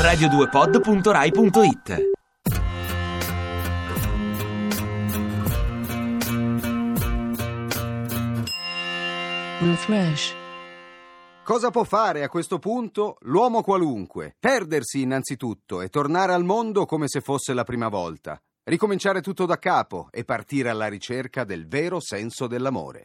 radio2pod.rai.it. Refresh. Cosa può fare a questo punto l'uomo qualunque? Perdersi innanzitutto e tornare al mondo come se fosse la prima volta. Ricominciare tutto da capo e partire alla ricerca del vero senso dell'amore.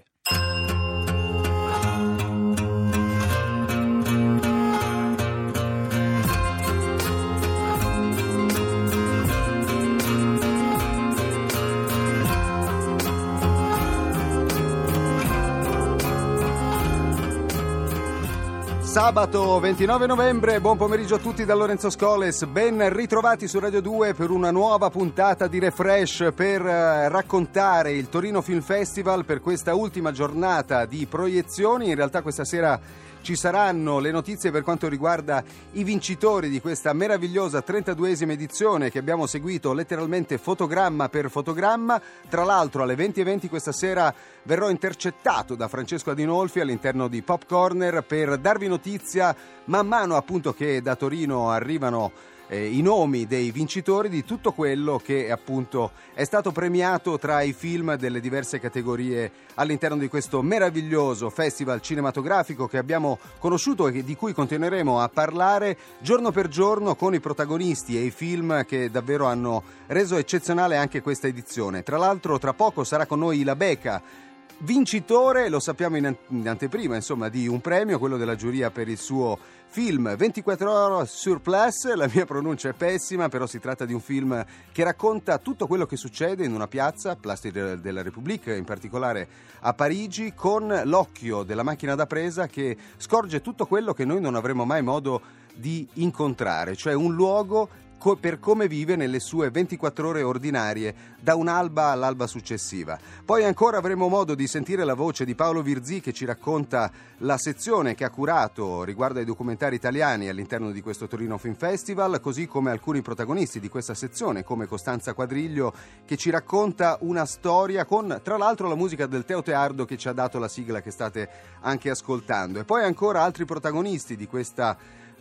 Sabato 29 novembre, buon pomeriggio a tutti da Lorenzo Scoles, ben ritrovati su Radio 2 per una nuova puntata di Refresh per raccontare il Torino Film Festival per questa ultima giornata di proiezioni. In realtà questa sera ci saranno le notizie per quanto riguarda i vincitori di questa meravigliosa 32esima edizione che abbiamo seguito letteralmente fotogramma per fotogramma. Tra l'altro alle 20:20 questa sera verrò intercettato da Francesco Adinolfi all'interno di Pop Corner per darvi notizia man mano appunto che da Torino arrivano i nomi dei vincitori di tutto quello che appunto è stato premiato tra i film delle diverse categorie all'interno di questo meraviglioso festival cinematografico che abbiamo conosciuto e di cui continueremo a parlare giorno per giorno con i protagonisti e i film che davvero hanno reso eccezionale anche questa edizione. Tra l'altro tra poco sarà con noi La Beca, vincitore, lo sappiamo in anteprima, insomma, di un premio, quello della giuria per il suo film 24 Heures sur Place. La mia pronuncia è pessima, però si tratta di un film che racconta tutto quello che succede in una piazza, Place de la République, in particolare a Parigi, con l'occhio della macchina da presa che scorge tutto quello che noi non avremo mai modo di incontrare, cioè un luogo per come vive nelle sue 24 ore ordinarie da un'alba all'alba successiva. Poi ancora avremo modo di sentire la voce di Paolo Virzì che ci racconta la sezione che ha curato riguardo ai documentari italiani all'interno di questo Torino Film Festival, così come alcuni protagonisti di questa sezione come Costanza Quadriglio che ci racconta una storia con tra l'altro la musica del Teo Teardo che ci ha dato la sigla che state anche ascoltando. E poi ancora altri protagonisti di questa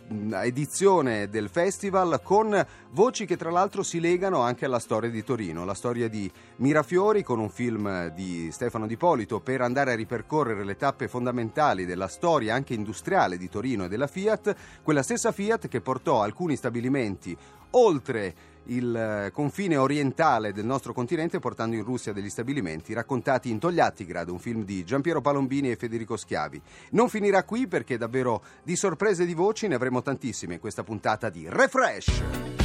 edizione del festival con voci che tra l'altro si legano anche alla storia di Torino, la storia di Mirafiori con un film di Stefano Di Polito per andare a ripercorrere le tappe fondamentali della storia anche industriale di Torino e della Fiat, quella stessa Fiat che portò alcuni stabilimenti oltre il confine orientale del nostro continente portando in Russia degli stabilimenti raccontati in Togliattigrad, un film di Giampiero Palombini e Federico Schiavi. Non finirà qui perché davvero di sorprese e di voci ne avremo tantissime in questa puntata di Refresh.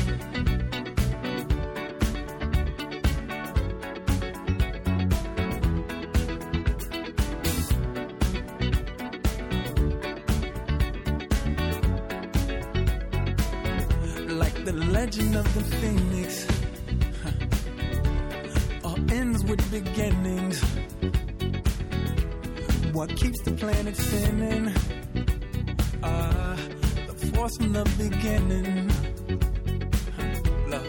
The legend of the phoenix all ends with beginnings. What keeps the planet spinning? The force from the beginning. Love.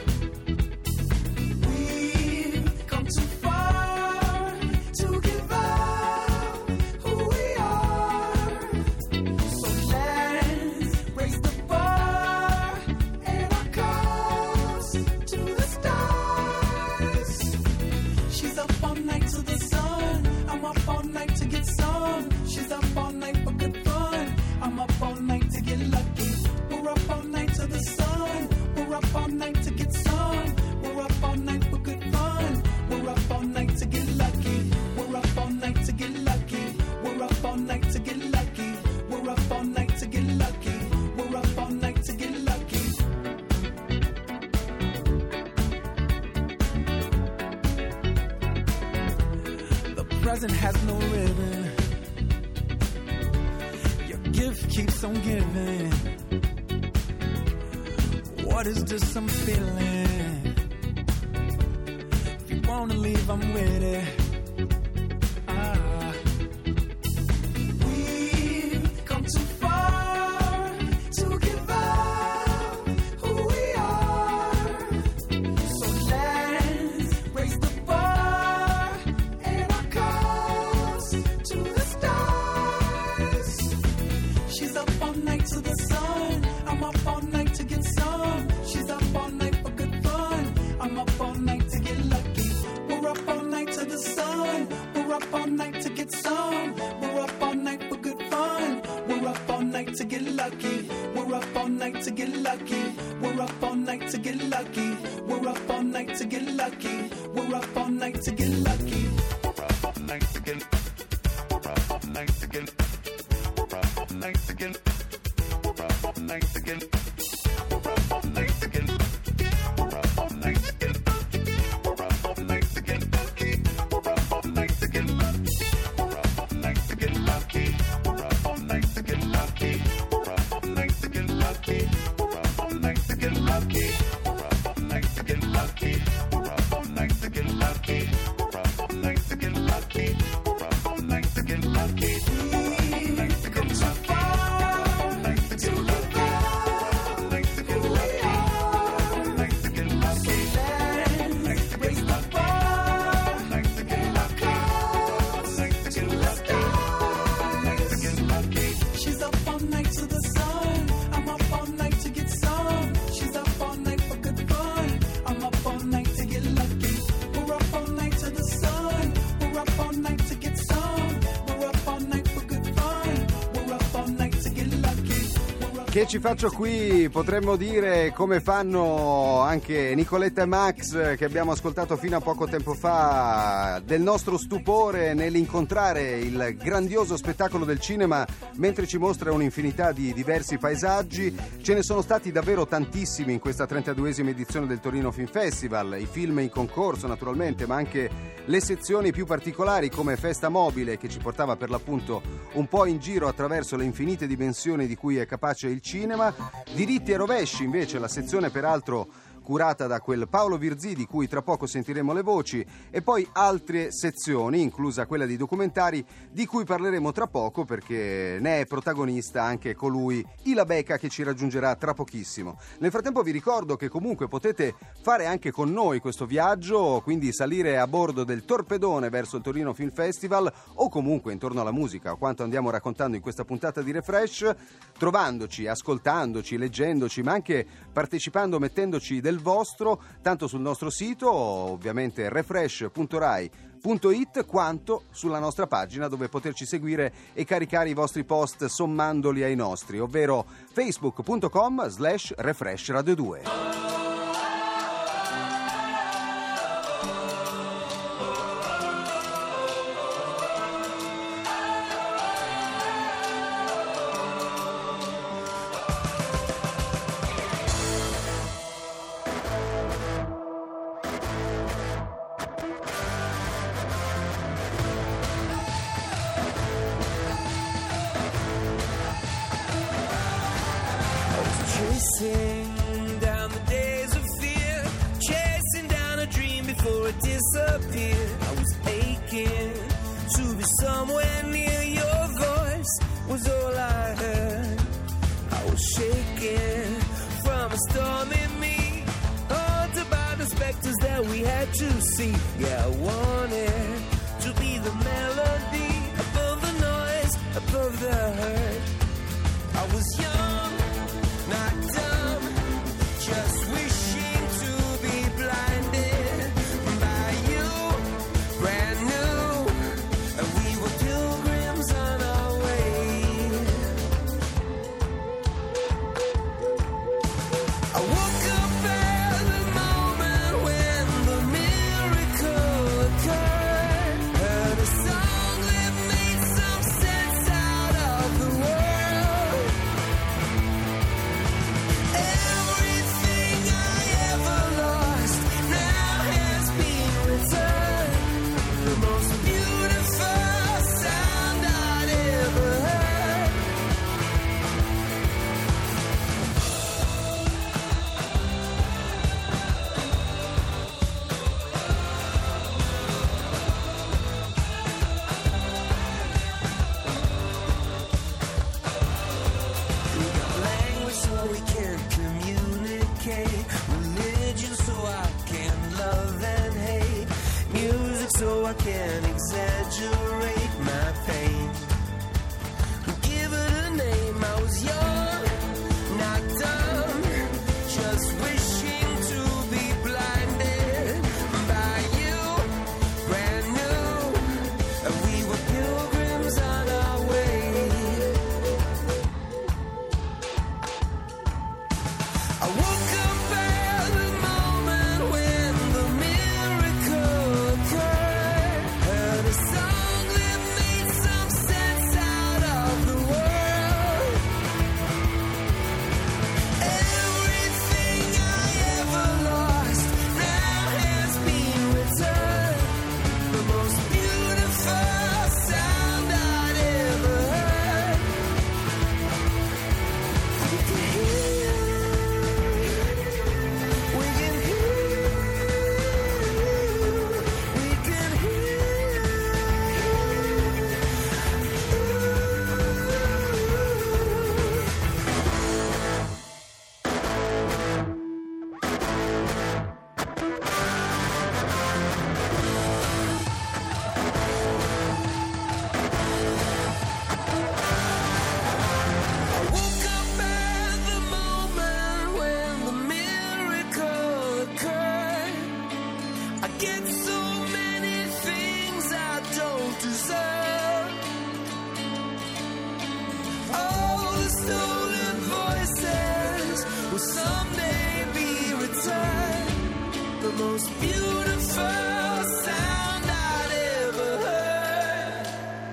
We've come too far to give up who we are. So let's raise the bar and our cups to the stars. She's up all night to the sun. I'm up all night to get some. She's up all night for good fun. I'm up all night to get lucky. We're up all night to the sun. We're up all night to get some. We're up all night for good fun. We're up all night to get lucky. We're up all night to get lucky. We're up all night to get lucky. We're up all night to get lucky. We're up all night to get lucky. The present has no ribbon. Your gift keeps on giving. What is this I'm feeling? If you wanna leave, I'm with it. We've come too far to give up who we are. So let's raise the bar and our cups to the stars. She's up all night to the sun. I'm up all night to get some. lucky. We're up all night to get lucky. We're up all night to get lucky. We're up all night to get lucky. We're up all night to get. We're up all night to get. We're up all night to get. We're up all night to get. We're up all night to get. We're up all night to get. We're up all night to get. We're up all night to get. We're up all night to get lucky. We're up all night to get lucky. We're up all night to get lucky. We're up all night to get lucky. We're up all night to get lucky. We're up all night to get lucky. We're up all night to get lucky. We're up all night to get lucky. We've come so far to give up who we are. So let's raise the bar and our clouds to the stars. She's up all night to the sun. I'm up all night to get some. She's up all night for good fun. I'm up all night to get lucky. We're up all night to the sun. We're up all night to get some. We're up all night for good fun. We're up all night to get lucky. Che ci faccio qui? Potremmo dire come fanno anche Nicoletta e Max, che abbiamo ascoltato fino a poco tempo fa, del nostro stupore nell'incontrare il grandioso spettacolo del cinema mentre ci mostra un'infinità di diversi paesaggi. Ce ne sono stati davvero tantissimi in questa 32esima edizione del Torino Film Festival, i film in concorso naturalmente, ma anche le sezioni più particolari come Festa Mobile, che ci portava per l'appunto un po' in giro attraverso le infinite dimensioni di cui è capace il cinema. Diritti e rovesci invece, la sezione peraltro curata da quel Paolo Virzì di cui tra poco sentiremo le voci, e poi altre sezioni, inclusa quella di documentari, di cui parleremo tra poco perché ne è protagonista anche colui, Ila Beca, che ci raggiungerà tra pochissimo. Nel frattempo vi ricordo che comunque potete fare anche con noi questo viaggio, quindi salire a bordo del Torpedone verso il Torino Film Festival o comunque intorno alla musica o quanto andiamo raccontando in questa puntata di Refresh, trovandoci, ascoltandoci, leggendoci, ma anche partecipando, mettendoci del vostro, tanto sul nostro sito, ovviamente refresh.rai.it, quanto sulla nostra pagina dove poterci seguire e caricare i vostri post sommandoli ai nostri, ovvero facebook.com/refreshradio2. Chasing down the days of fear, chasing down a dream before it disappeared. I was aching to be somewhere near. Your voice was all I heard. I was shaking from a storm in me, haunted by the specters that we had to see. Yeah, I wanted to be the melody above the noise, above the hurt. I was young, not dumb, just wishing to be blinded by you, brand new, and we were pilgrims on our way. I woke up at the moment when the miracle occurred. most beautiful sound I'd ever heard.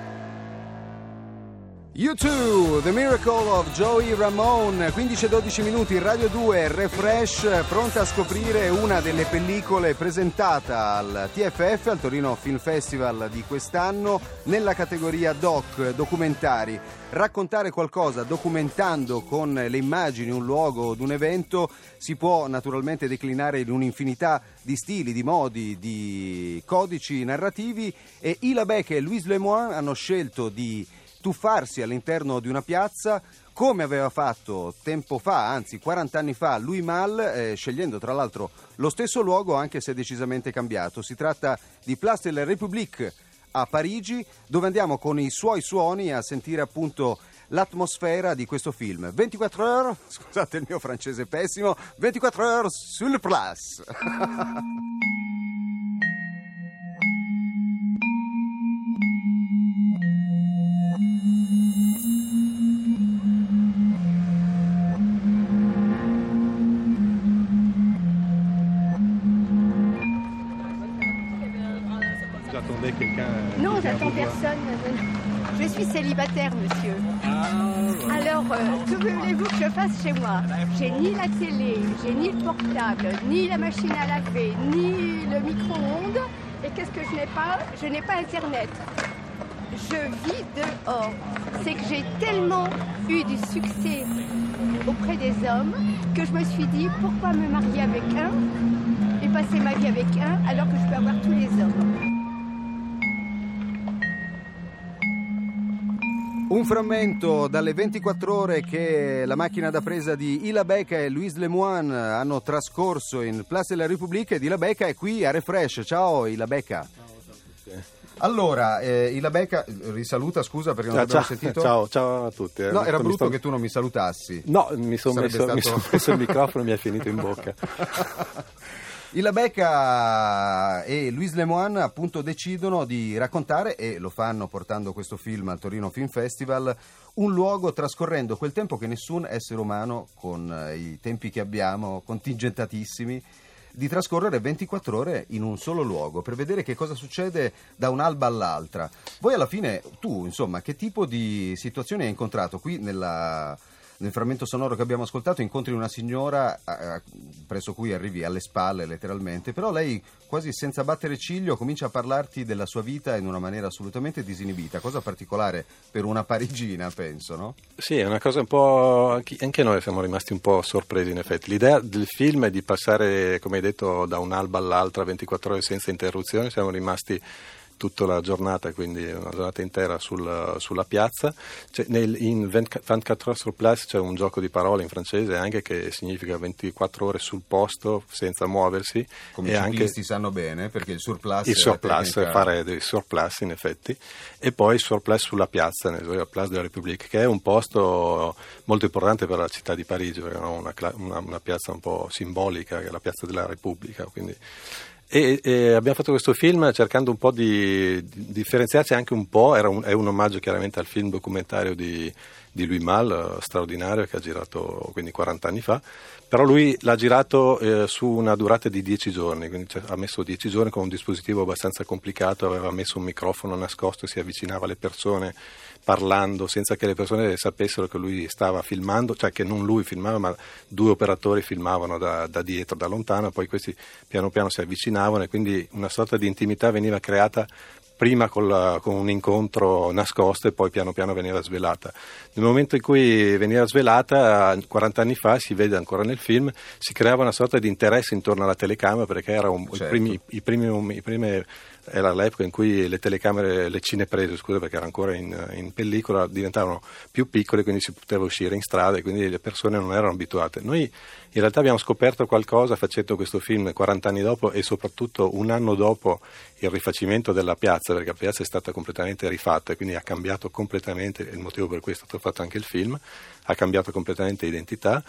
U2, The Miracle of Joey Ramone, 15-12 minuti, Radio 2, Refresh, pronta a scoprire una delle pellicole presentata al TFF, al Torino Film Festival di quest'anno, nella categoria doc, documentari. Raccontare qualcosa documentando con le immagini un luogo o un evento si può naturalmente declinare in un'infinità di stili, di modi, di codici narrativi, e Hila Beck e Louise Lemoine hanno scelto di tuffarsi all'interno di una piazza come aveva fatto tempo fa, anzi 40 anni fa, Louis Malle, scegliendo tra l'altro lo stesso luogo anche se decisamente cambiato. Si tratta di Place de la République a Parigi, dove andiamo con i suoi suoni a sentire appunto l'atmosfera di questo film. 24 heures, scusate il mio francese pessimo, 24 heures sur le place. J'attendais quelqu'un. Non, j'attends personne. Je suis célibataire, monsieur. Alors, que voulez-vous que je fasse chez moi? J'ai ni la télé, j'ai ni le portable, ni la machine à laver, ni le micro-ondes. Et qu'est-ce que je n'ai pas? Je n'ai pas Internet. Je vis dehors. C'est que j'ai tellement eu du succès auprès des hommes que je me suis dit, pourquoi me marier avec un et passer ma vie avec un alors que je peux avoir tous les hommes? Un frammento dalle 24 ore che la macchina da presa di Hila Beck e Louise Lemoine hanno trascorso in Place de la République, ed Hila Beck è qui a Refresh. Ciao Hila Beck. Allora, Hila Beck risaluta, scusa perché non abbiamo sentito. Ciao a tutti. No, era brutto che tu non mi salutassi. No, mi sono messo il microfono e mi è finito in bocca. Hila Beck e Louise Lemoine appunto decidono di raccontare, e lo fanno portando questo film al Torino Film Festival, un luogo trascorrendo quel tempo che nessun essere umano, con i tempi che abbiamo, contingentatissimi, di trascorrere 24 ore in un solo luogo per vedere che cosa succede da un'alba all'altra. Voi alla fine, tu insomma, che tipo di situazione hai incontrato? Qui nel frammento sonoro che abbiamo ascoltato incontri una signora presso cui arrivi alle spalle letteralmente, però lei quasi senza battere ciglio comincia a parlarti della sua vita in una maniera assolutamente disinibita, cosa particolare per una parigina, penso, no? Sì, è una cosa un po', anche noi siamo rimasti un po' sorpresi in effetti. L'idea del film è di passare, come hai detto, da un'alba all'altra 24 ore senza interruzione. Siamo rimasti tutta la giornata, quindi una giornata intera sulla piazza. In 24 heures sur place c'è un gioco di parole in francese anche, che significa 24 ore sul posto senza muoversi. Come i ciclisti sanno bene, perché il surplace tecnica... fare dei surplace in effetti, e poi il surplace sulla piazza, la Place de la République, che è un posto molto importante per la città di Parigi, perché è una piazza un po' simbolica, che è la Piazza della Repubblica, quindi... E abbiamo fatto questo film cercando un po' di differenziarci anche un po', è un omaggio chiaramente al film documentario di Louis Malle, straordinario, che ha girato quindi 40 anni fa, però lui l'ha girato su una durata di 10 giorni, quindi ha messo 10 giorni con un dispositivo abbastanza complicato, aveva messo un microfono nascosto, si avvicinava alle persone parlando senza che le persone sapessero che lui stava filmando, cioè che non lui filmava ma due operatori filmavano da dietro, da lontano, poi questi piano piano si avvicinavano e quindi una sorta di intimità veniva creata prima con un incontro nascosto e poi piano piano veniva svelata. Nel momento in cui veniva svelata, 40 anni fa, si vede ancora nel film, si creava una sorta di interesse intorno alla telecamera, perché era i primi era l'epoca in cui le telecamere, le cineprese, perché era ancora in pellicola, diventavano più piccole, quindi si poteva uscire in strada e quindi le persone non erano abituate. Noi in realtà abbiamo scoperto qualcosa facendo questo film 40 anni dopo e soprattutto un anno dopo il rifacimento della piazza, perché la piazza è stata completamente rifatta e quindi ha cambiato completamente, il motivo per cui è stato fatto anche il film, ha cambiato completamente identità.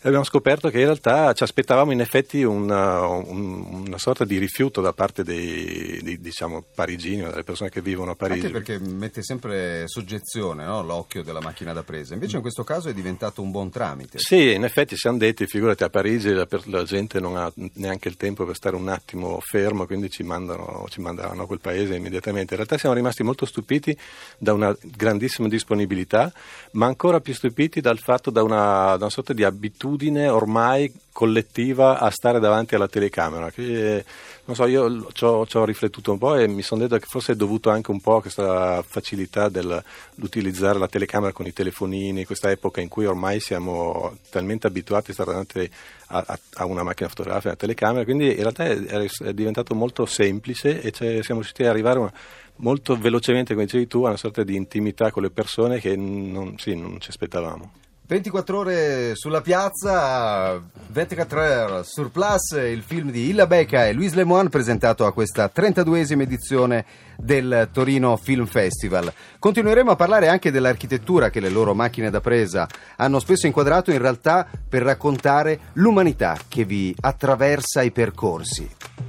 E abbiamo scoperto che in realtà ci aspettavamo in effetti una sorta di rifiuto da parte dei diciamo parigini, delle persone che vivono a Parigi. Anche perché mette sempre soggezione, no? L'occhio della macchina da presa. Invece in questo caso è diventato un buon tramite. Sì, in effetti siamo detti, figurati, a Parigi la gente non ha neanche il tempo per stare un attimo fermo, quindi ci manderanno a quel paese immediatamente. In realtà siamo rimasti molto stupiti da una grandissima disponibilità, ma ancora più stupiti dal fatto da una sorta di abitudine ormai collettiva a stare davanti alla telecamera, che non so, io ci ho riflettuto un po' e mi sono detto che forse è dovuto anche un po' a questa facilità dell'utilizzare la telecamera con i telefonini, questa epoca in cui ormai siamo talmente abituati a stare davanti a una macchina fotografica, una telecamera, quindi in realtà è diventato molto semplice e siamo riusciti ad arrivare molto velocemente, come dicevi tu, a una sorta di intimità con le persone che non ci aspettavamo. 24 ore sulla piazza, 24 heures sur place, il film di Illa Beca e Louise Lemoine presentato a questa 32esima edizione del Torino Film Festival. Continueremo a parlare anche dell'architettura che le loro macchine da presa hanno spesso inquadrato in realtà per raccontare l'umanità che vi attraversa i percorsi.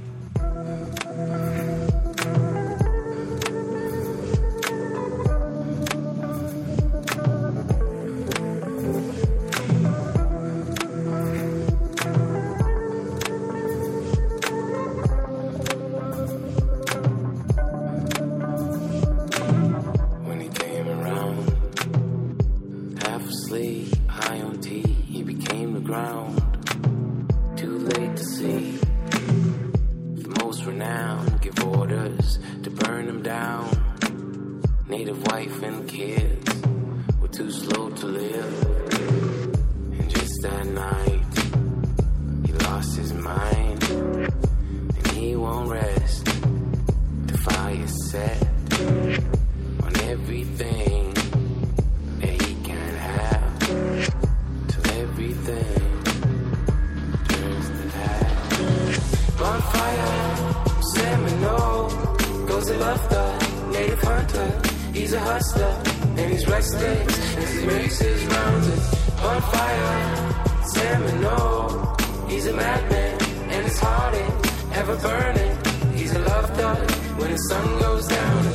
High on tea, he became the ground. Too late to see. The most renowned give orders to burn him down. Native wife and kids were too slow to live. And just that night, he lost his mind. And he won't rest. The fire set on everything. Native hunter, he's a hustler, and he's restless as he makes his rounds. On fire, Seminole, he's a madman, and his heart ain't ever burning. He's a love thug when the sun goes down.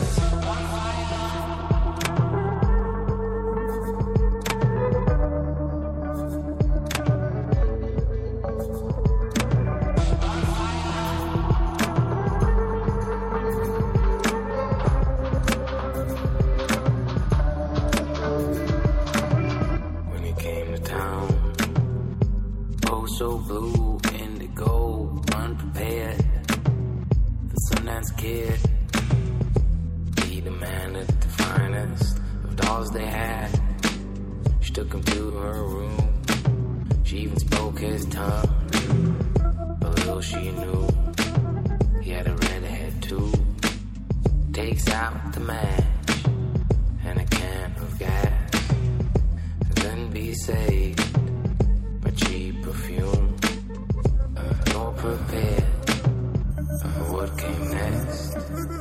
So blue, indigo, unprepared. The Sundance Kid, be the man at the finest of dolls they had. She took him to her room. She even spoke his tongue. But little she knew, he had a redhead too. Takes out the match and a can of gas, and then be saved. Cheap perfume, nor prepared for what came next.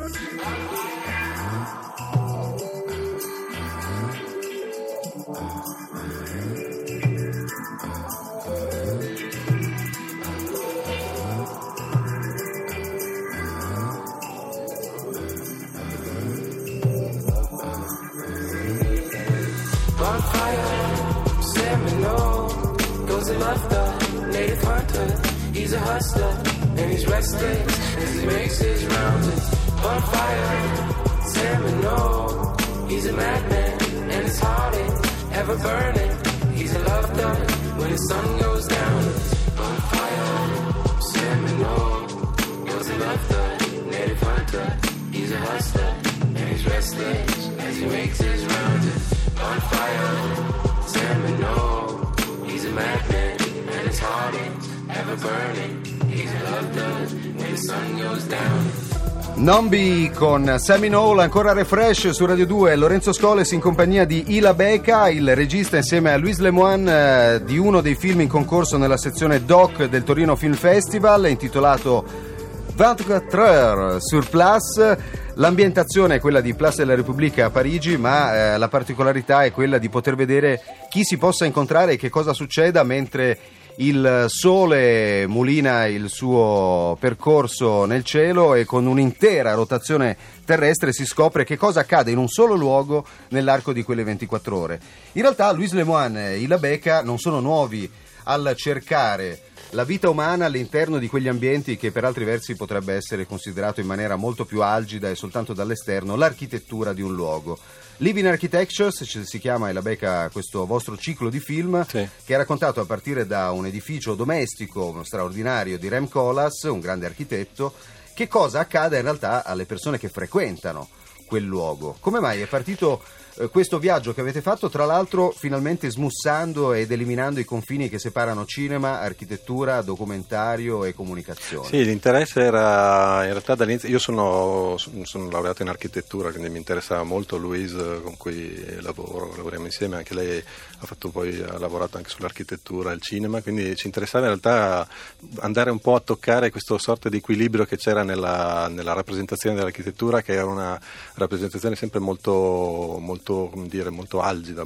Bonfire, Seminole. A love thug, native hunter, he's a hustler, and he's restless as he makes his rounds. On fire, Seminole, he's a madman, and his heart ain't ever burning. He's a love thug when the sun goes down. On fire, Seminole, he's a love thug, native hunter, he's a hustler, and he's restless as he makes his rounds. On fire, Seminole, he's a madman, and his heart ain't ever burning. He's a love thug when the sun goes down. Nombi con Seminole, ancora refresh su Radio 2. Lorenzo Scoles in compagnia di Illa Beca, il regista insieme a Louise Lemoine di uno dei film in concorso nella sezione Doc del Torino Film Festival, intitolato 24 heures sur place. L'ambientazione è quella di Place de la République a Parigi, ma la particolarità è quella di poter vedere chi si possa incontrare e che cosa succeda mentre il sole mulina il suo percorso nel cielo e con un'intera rotazione terrestre si scopre che cosa accade in un solo luogo nell'arco di quelle 24 ore. In realtà Louis Lemoine e Ila Beca non sono nuovi al cercare la vita umana all'interno di quegli ambienti che per altri versi potrebbe essere considerato in maniera molto più algida e soltanto dall'esterno l'architettura di un luogo. Living Architectures si chiama, Ila Beca, questo vostro ciclo di film, Sì. che è raccontato a partire da un edificio domestico straordinario di Rem Koolhaas, un grande architetto. Che cosa accade in realtà alle persone che frequentano quel luogo? Come mai è partito questo viaggio che avete fatto, tra l'altro finalmente smussando ed eliminando i confini che separano cinema, architettura, documentario e comunicazione? Sì, l'interesse era in realtà dall'inizio. Io sono laureato in architettura, quindi mi interessava molto Louise, con cui lavoriamo insieme. Anche lei ha lavorato anche sull'architettura e il cinema, quindi ci interessava in realtà andare un po' a toccare questo sorta di equilibrio che c'era nella rappresentazione dell'architettura, che era una rappresentazione sempre molto algida,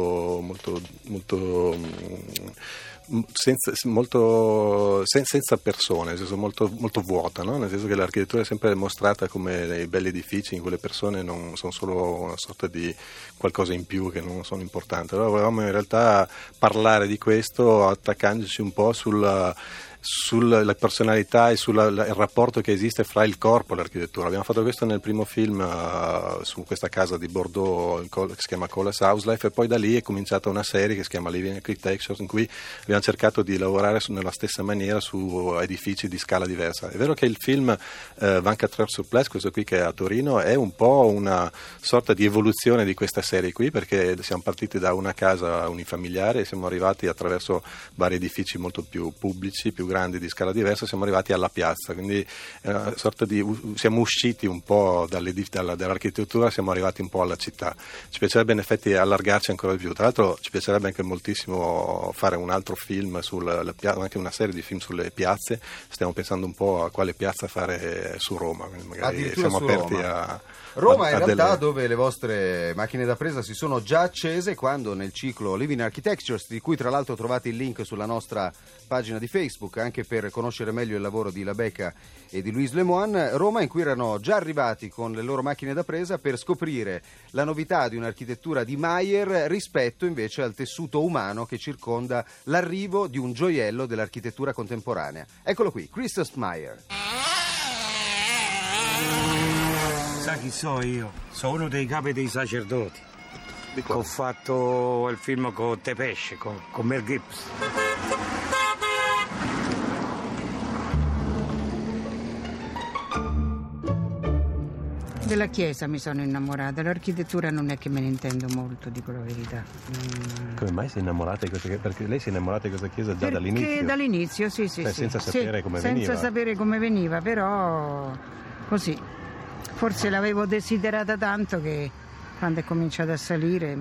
senza persone, nel senso molto vuota, no? Nel senso che l'architettura è sempre mostrata come dei belli edifici in cui le persone non sono solo una sorta di qualcosa in più che non sono importanti. Allora volevamo in realtà parlare di questo attaccandoci un po' sulla personalità e sul rapporto che esiste fra il corpo e l'architettura. Abbiamo fatto questo nel primo film su questa casa di Bordeaux che si chiama Koolhaas House Life, e poi da lì è cominciata una serie che si chiama Living Architectures, in cui abbiamo cercato di lavorare nella stessa maniera su edifici di scala diversa. È vero che il film 24 Heures sur Place, questo qui che è a Torino, è un po' una sorta di evoluzione di questa serie qui, perché siamo partiti da una casa unifamiliare e siamo arrivati attraverso vari edifici molto più pubblici, più grandi, di scala diversa, siamo arrivati alla piazza, quindi siamo usciti un po' dall'architettura, siamo arrivati un po' alla città. Ci piacerebbe in effetti allargarci ancora di più. Tra l'altro ci piacerebbe anche moltissimo fare un altro film anche una serie di film sulle piazze. Stiamo pensando un po' a quale piazza fare su Roma, quindi magari siamo aperti a Roma in realtà dove le vostre macchine da presa si sono già accese quando nel ciclo Living Architectures, di cui tra l'altro trovate il link sulla nostra pagina di Facebook anche per conoscere meglio il lavoro di Ila Beca e di Louis Lemoine, Roma in cui erano già arrivati con le loro macchine da presa per scoprire la novità di un'architettura di Mayer rispetto invece al tessuto umano che circonda l'arrivo di un gioiello dell'architettura contemporanea. Eccolo qui, Christoph Mayer. Sa chi so io? Sono uno dei capi dei sacerdoti. Ho fatto il film con Tepesce, con Mel Gibson. Della chiesa mi sono innamorata, l'architettura non è che me ne intendo molto, dico la verità. Come mai si è innamorata di questa chiesa? Perché lei si è innamorata di questa chiesa già Perché dall'inizio? Dall'inizio, sì. Senza sapere come senza veniva. Senza sapere come veniva, però così. Forse l'avevo desiderata tanto che quando è cominciata a salire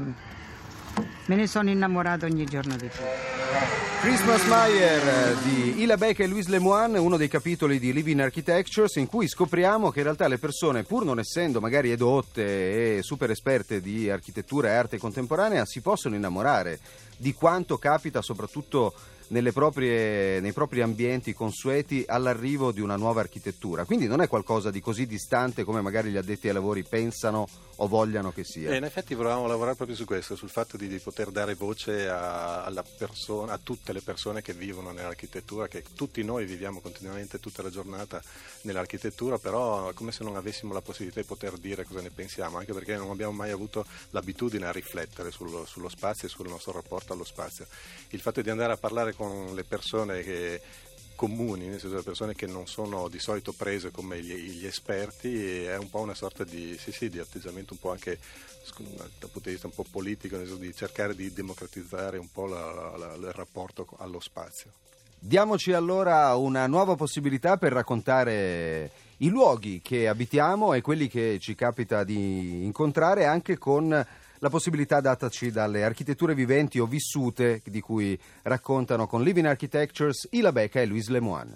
me ne sono innamorato ogni giorno di più. Christmas Mayer di Ila Beca e Louis Lemoine, uno dei capitoli di Living Architectures in cui scopriamo che in realtà le persone, pur non essendo magari edotte e super esperte di architettura e arte contemporanea, si possono innamorare di quanto capita soprattutto nei propri ambienti consueti all'arrivo di una nuova architettura. Quindi non è qualcosa di così distante come magari gli addetti ai lavori pensano o vogliano che sia. In effetti volevamo lavorare proprio su questo, sul fatto di poter dare voce a tutte le persone che vivono nell'architettura, che tutti noi viviamo continuamente tutta la giornata nell'architettura, però come se non avessimo la possibilità di poter dire cosa ne pensiamo, anche perché non abbiamo mai avuto l'abitudine a riflettere sullo spazio e sul nostro rapporto allo spazio. Il fatto di andare a parlare con le persone comuni, nel senso le persone che non sono di solito prese come gli esperti, è un po' una sorta di atteggiamento un po' anche dal punto di vista un po' politico, nel senso di cercare di democratizzare un po' il rapporto allo spazio. Diamoci allora una nuova possibilità per raccontare i luoghi che abitiamo e quelli che ci capita di incontrare, anche con la possibilità dataci dalle architetture viventi o vissute di cui raccontano con Living Architectures Ila Beca e Louis Lemoine.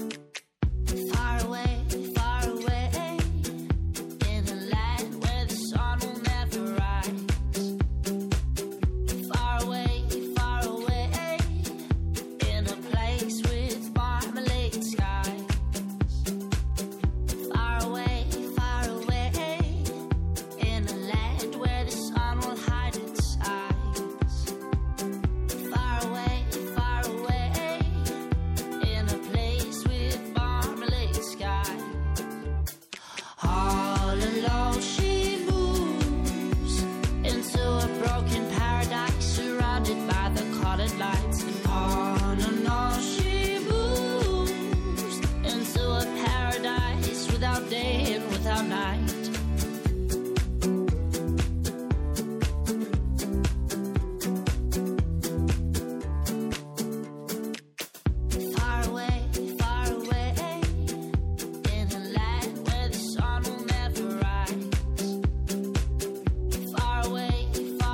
Far away in a land where the without night. Far away, in a land where the sun will never rise. Far away,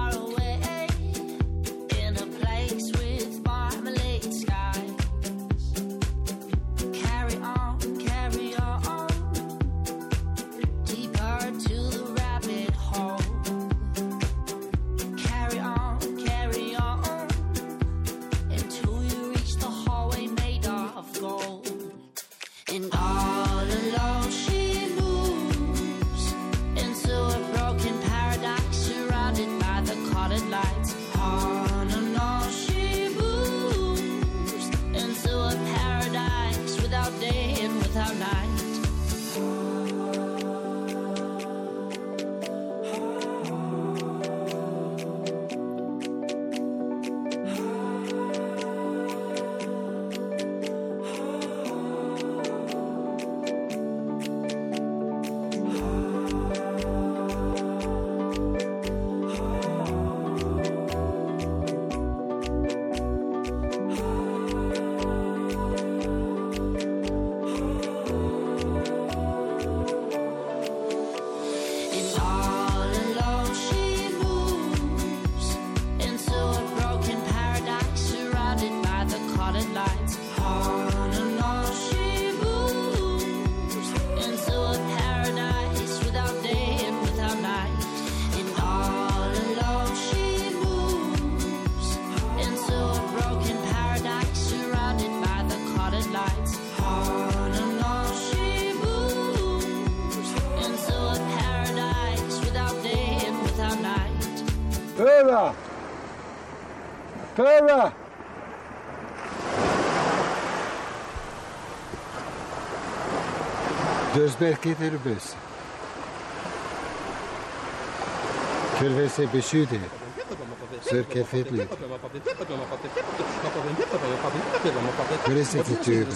in a place with marmalade skies. Carry on, deeper to the rabbit hole. Carry on, until you reach the hallway made of gold. And all alone she moves into a broken paradise surrounded by the colored lights. On and on she moves into a paradise without day and without night. And all alone she moves into a broken paradise surrounded by the colored lights. On and on she moves into a paradise without day and without night. And all alone she moves into a broken paradise surrounded by the colored lights. On and on she moves into a paradise without day and without night. Terra! Dus berkit er bus. Külvese beşüde. Sırke fetli. Külvese tütübe.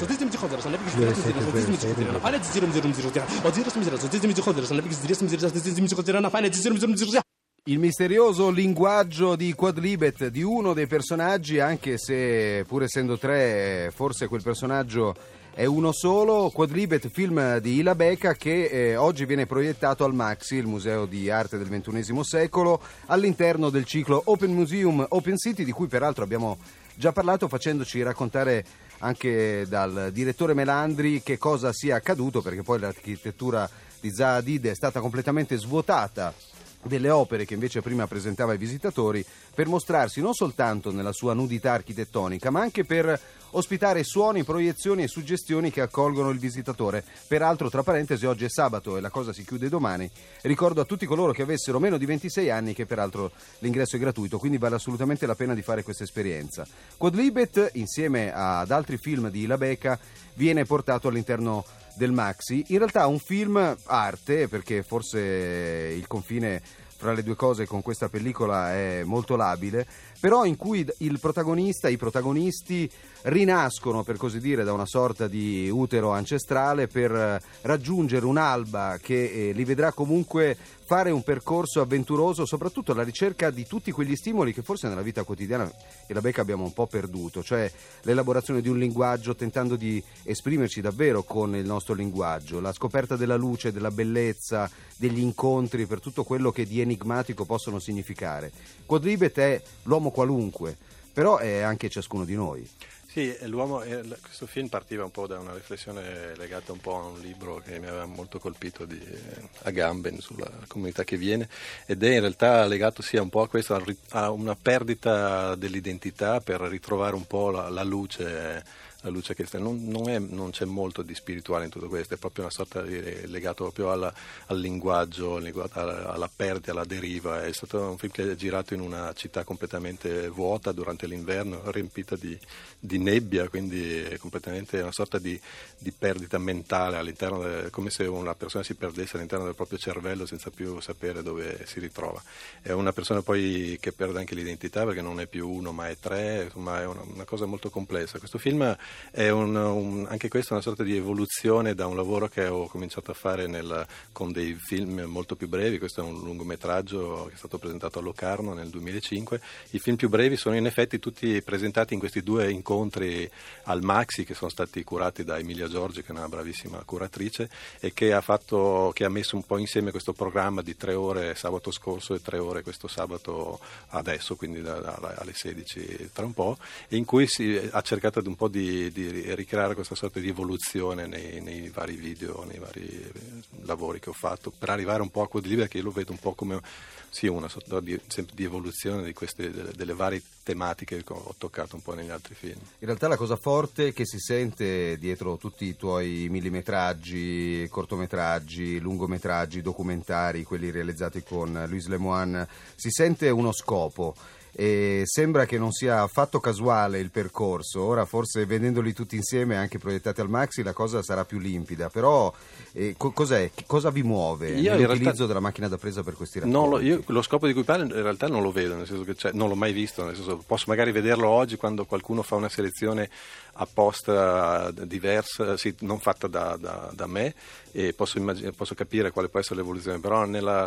Il misterioso linguaggio di Quadlibet, di uno dei personaggi, anche se pur essendo tre, forse quel personaggio è uno solo. Quadlibet, film di Ila Beca, che oggi viene proiettato al MAXXI, il Museo di Arte del XXI secolo, all'interno del ciclo Open Museum, Open City, di cui peraltro abbiamo già parlato, facendoci raccontare anche dal direttore Melandri che cosa sia accaduto, perché poi l'architettura di Zaha Hadid è stata completamente svuotata delle opere che invece prima presentava ai visitatori, per mostrarsi non soltanto nella sua nudità architettonica, ma anche per ospitare suoni, proiezioni e suggestioni che accolgono il visitatore. Peraltro, tra parentesi, oggi è sabato e la cosa si chiude domani. Ricordo a tutti coloro che avessero meno di 26 anni che peraltro l'ingresso è gratuito, quindi vale assolutamente la pena di fare questa esperienza. Quadlibet, insieme ad altri film di Ila Beca, viene portato all'interno del MAXXI. In realtà un film arte, perché forse il confine fra le due cose con questa pellicola è molto labile, però in cui il protagonista, i protagonisti rinascono, per così dire, da una sorta di utero ancestrale per raggiungere un'alba che li vedrà comunque fare un percorso avventuroso, soprattutto alla ricerca di tutti quegli stimoli che forse nella vita quotidiana Ila Beca abbiamo un po' perduto, cioè l'elaborazione di un linguaggio, tentando di esprimerci davvero con il nostro linguaggio, la scoperta della luce, della bellezza, degli incontri, per tutto quello che di enigmatico possono significare. Quadlibet è l'uomo qualunque, però è anche ciascuno di noi. Sì, questo film partiva un po' da una riflessione legata un po' a un libro che mi aveva molto colpito di Agamben sulla comunità che viene, ed è in realtà legato sia un po' a questo, a una perdita dell'identità per ritrovare un po' la luce. La luce che non c'è molto di spirituale in tutto questo, è proprio una sorta di legato proprio al linguaggio, alla perdita, alla deriva. È stato un film che è girato in una città completamente vuota durante l'inverno, riempita di nebbia, quindi è completamente una sorta di perdita mentale all'interno, come se una persona si perdesse all'interno del proprio cervello senza più sapere dove si ritrova. È una persona poi che perde anche l'identità, perché non è più uno ma è tre, insomma è una cosa molto complessa. Questo film è anche questa è una sorta di evoluzione da un lavoro che ho cominciato a fare con dei film molto più brevi. Questo è un lungometraggio che è stato presentato a Locarno nel 2005. I film più brevi sono in effetti tutti presentati in questi 2 incontri al Maxi, che sono stati curati da Emilia Giorgi, che è una bravissima curatrice, e che ha messo un po' insieme questo programma di 3 ore sabato scorso e 3 ore questo sabato adesso, quindi alle 16 tra un po', e in cui si ha cercato un po' di ricreare questa sorta di evoluzione nei vari video, nei vari lavori che ho fatto, per arrivare un po' a Quadlibera, che io lo vedo un po' come una sorta di evoluzione di delle varie tematiche che ho toccato un po' negli altri film. In realtà la cosa forte che si sente dietro tutti i tuoi millimetraggi, cortometraggi, lungometraggi, documentari, quelli realizzati con Louis Lemoine, si sente uno scopo. E sembra che non sia affatto casuale il percorso. Ora forse vedendoli tutti insieme, anche proiettati al Maxi, la cosa sarà più limpida, però cosa vi muove nell'utilizzo della macchina da presa per questi racconti? Io lo scopo di cui parlo in realtà non lo vedo, nel senso che non l'ho mai visto, nel senso, posso magari vederlo oggi quando qualcuno fa una selezione apposta diversa, non fatta da me, e posso capire quale può essere l'evoluzione, però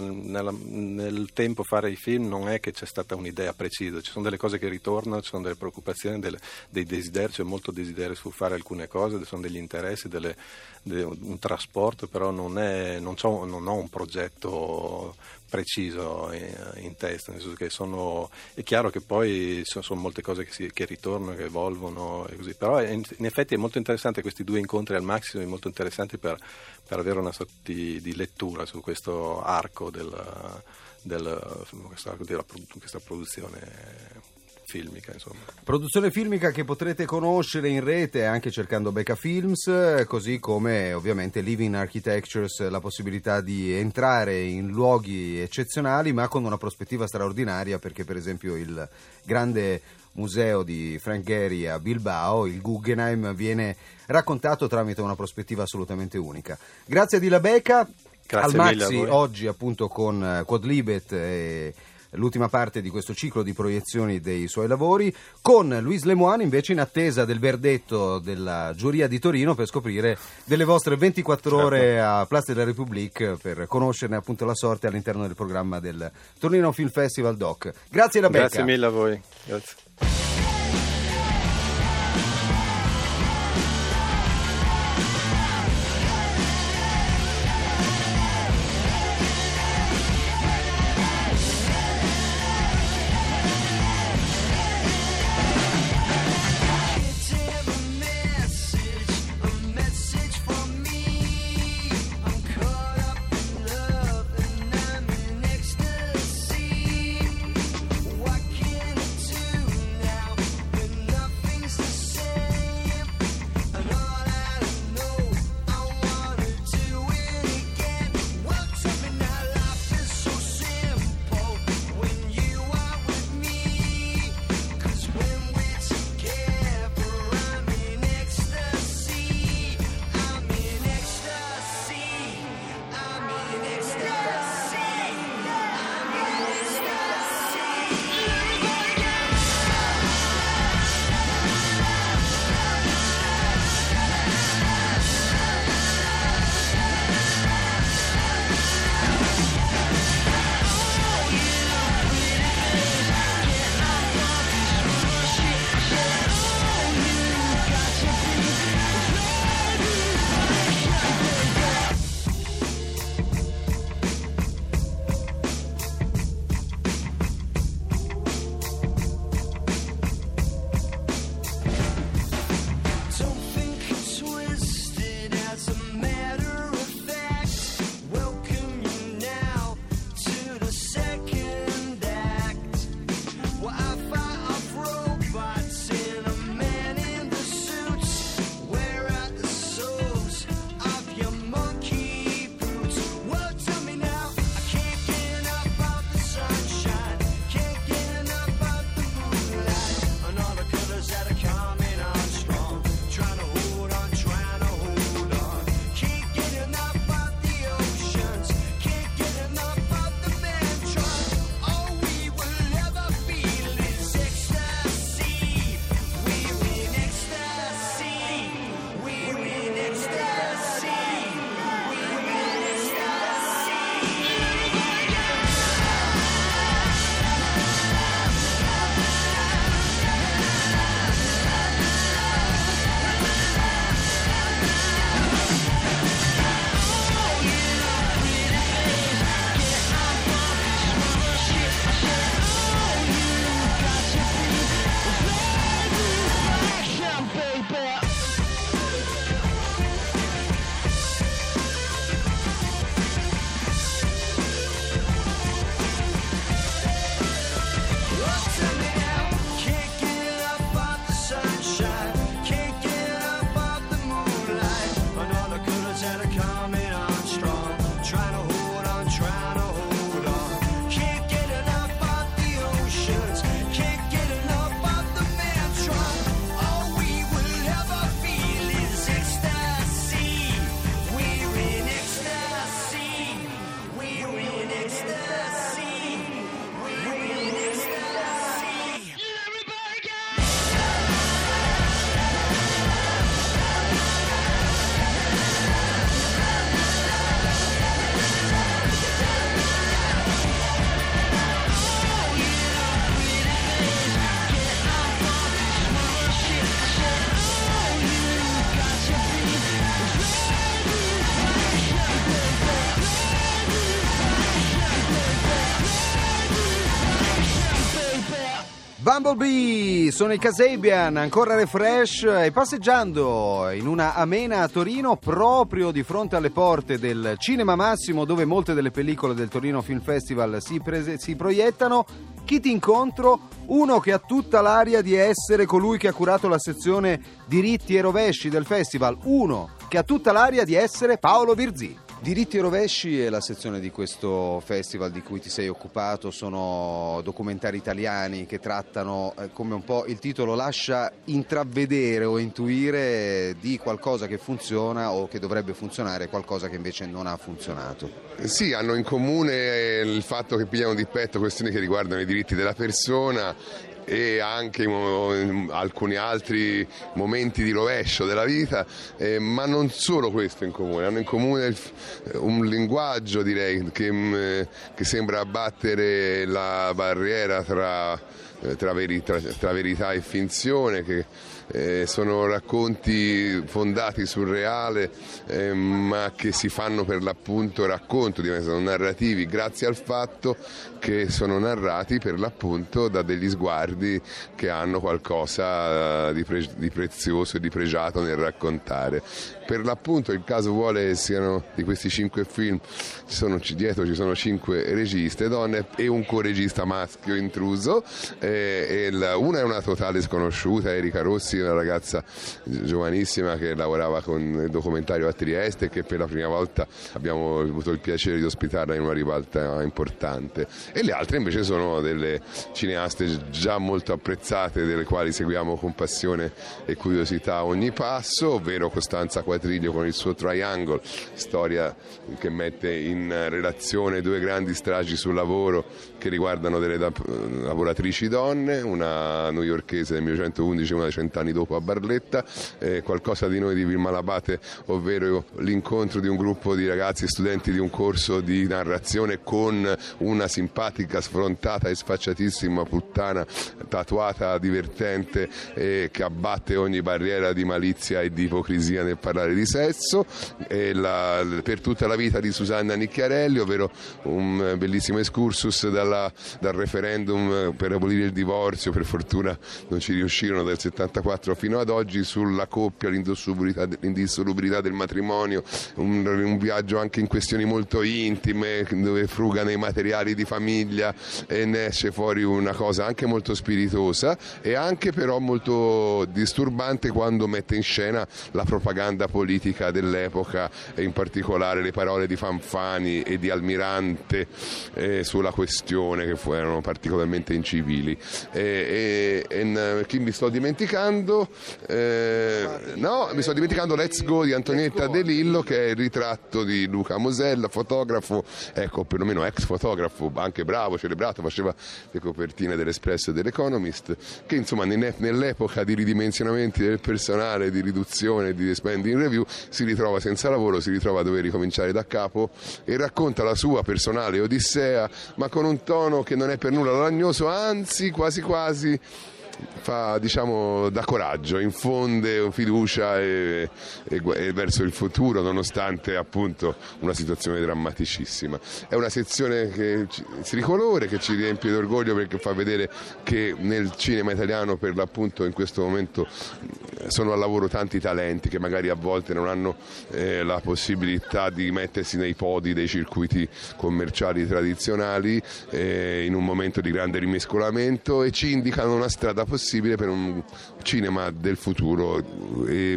nel tempo fare i film non è che c'è stata un'idea precisa, ci sono delle cose che ritornano, ci sono delle preoccupazioni, dei desideri, c'è molto desiderio su fare alcune cose, ci sono degli interessi, un trasporto, però non ho un progetto preciso in testa, nel senso che è chiaro che poi sono molte cose che ritornano, che evolvono e così, però in effetti è molto interessante. Questi 2 incontri al Maxi sono molto interessanti per avere una sorta di lettura su questo arco della questa produzione filmica, insomma. Produzione filmica che potrete conoscere in rete anche cercando Becca Films, così come ovviamente Living Architectures, la possibilità di entrare in luoghi eccezionali ma con una prospettiva straordinaria, perché per esempio il grande museo di Frank Gehry a Bilbao, il Guggenheim, viene raccontato tramite una prospettiva assolutamente unica. Grazie di La Becca. Grazie al mille Maxi a voi. oggi appunto con Quadlibet e l'ultima parte di questo ciclo di proiezioni dei suoi lavori, con Louis Lemoine invece in attesa del verdetto della giuria di Torino per scoprire delle vostre 24 ore a Place de la République, per conoscerne appunto la sorte all'interno del programma del Torino Film Festival Doc. Grazie La Becca. Grazie mille a voi. Grazie. What can I do now? odds that are coming on strong. Trying to hold on, trying to hold on. Can't get enough of the oceans, can't get enough of the metron. All we will ever feel is ecstasy. We're in ecstasy. We're in ecstasy. We're in ecstasy. Everybody get Bumblebee, sono i Kasabian, ancora refresh e passeggiando in una amena a Torino proprio di fronte alle porte del Cinema Massimo, dove molte delle pellicole del Torino Film Festival si proiettano. Chi ti incontro? Uno che ha tutta l'aria di essere colui che ha curato la sezione diritti e rovesci del festival, uno che ha tutta l'aria di essere Paolo Virzì. Diritti e rovesci è la sezione di questo festival di cui ti sei occupato, sono documentari italiani che trattano, come un po' il titolo lascia intravedere o intuire, di qualcosa che funziona o che dovrebbe funzionare, qualcosa che invece non ha funzionato. Sì, hanno in comune il fatto che pigliano di petto questioni che riguardano i diritti della persona e anche alcuni altri momenti di rovescio della vita, ma non solo questo in comune, hanno in comune un linguaggio, direi, che sembra abbattere la barriera tra verità e finzione, che sono racconti fondati sul reale, ma che si fanno per l'appunto racconto, diventano narrativi grazie al fatto che sono narrati per l'appunto da degli sguardi che hanno qualcosa di prezioso e di pregiato nel raccontare. Per l'appunto il caso vuole che siano di questi 5 film, dietro ci sono 5 registe donne e un co-regista maschio intruso, una è una totale sconosciuta, Erika Rossi, una ragazza giovanissima che lavorava con il documentario a Trieste e che per la prima volta abbiamo avuto il piacere di ospitarla in una ribalta importante, e le altre invece sono delle cineaste già molto apprezzate, delle quali seguiamo con passione e curiosità ogni passo, ovvero Costanza Quatriglio con il suo Triangle, storia che mette in relazione 2 grandi stragi sul lavoro che riguardano delle lavoratrici donne, una newyorkese del 1911 e una 100 anni dopo a Barletta, Qualcosa di noi di Vilma Labate, ovvero l'incontro di un gruppo di ragazzi studenti di un corso di narrazione con una simpatica, sfrontata e sfacciatissima puttana tatuata, divertente, che abbatte ogni barriera di malizia e di ipocrisia nel parlare di sesso, Per tutta la vita di Susanna Nicchiarelli, ovvero un bellissimo excursus dal referendum per abolire il divorzio, per fortuna non ci riuscirono, del 74 fino ad oggi, sulla coppia, l'indissolubilità del matrimonio, un viaggio anche in questioni molto intime, dove fruga nei materiali di famiglia e ne esce fuori una cosa anche molto spiritosa e anche però molto disturbante quando mette in scena la propaganda politica dell'epoca, e in particolare le parole di Fanfani e di Almirante sulla questione, che furono particolarmente incivili. Chi mi sto dimenticando? No, mi sto dimenticando Let's Go di Antonietta De Lillo, che è il ritratto di Luca Mosella, fotografo, ecco, perlomeno ex fotografo, anche bravo, celebrato, faceva le copertine dell'Espresso e dell'Economist, che insomma nell'epoca di ridimensionamenti del personale, di riduzione e di spending review, si ritrova senza lavoro, si ritrova a dover ricominciare da capo e racconta la sua personale odissea, ma con un tono che non è per nulla lagnoso, anzi quasi quasi fa, diciamo, da coraggio, infonde fiducia e verso il futuro, nonostante appunto una situazione drammaticissima. È una sezione che si ricolore, che ci riempie d'orgoglio, perché fa vedere che nel cinema italiano per l'appunto in questo momento sono al lavoro tanti talenti che magari a volte non hanno la possibilità di mettersi nei podi dei circuiti commerciali tradizionali, in un momento di grande rimescolamento, e ci indicano una strada possibile per un cinema del futuro, e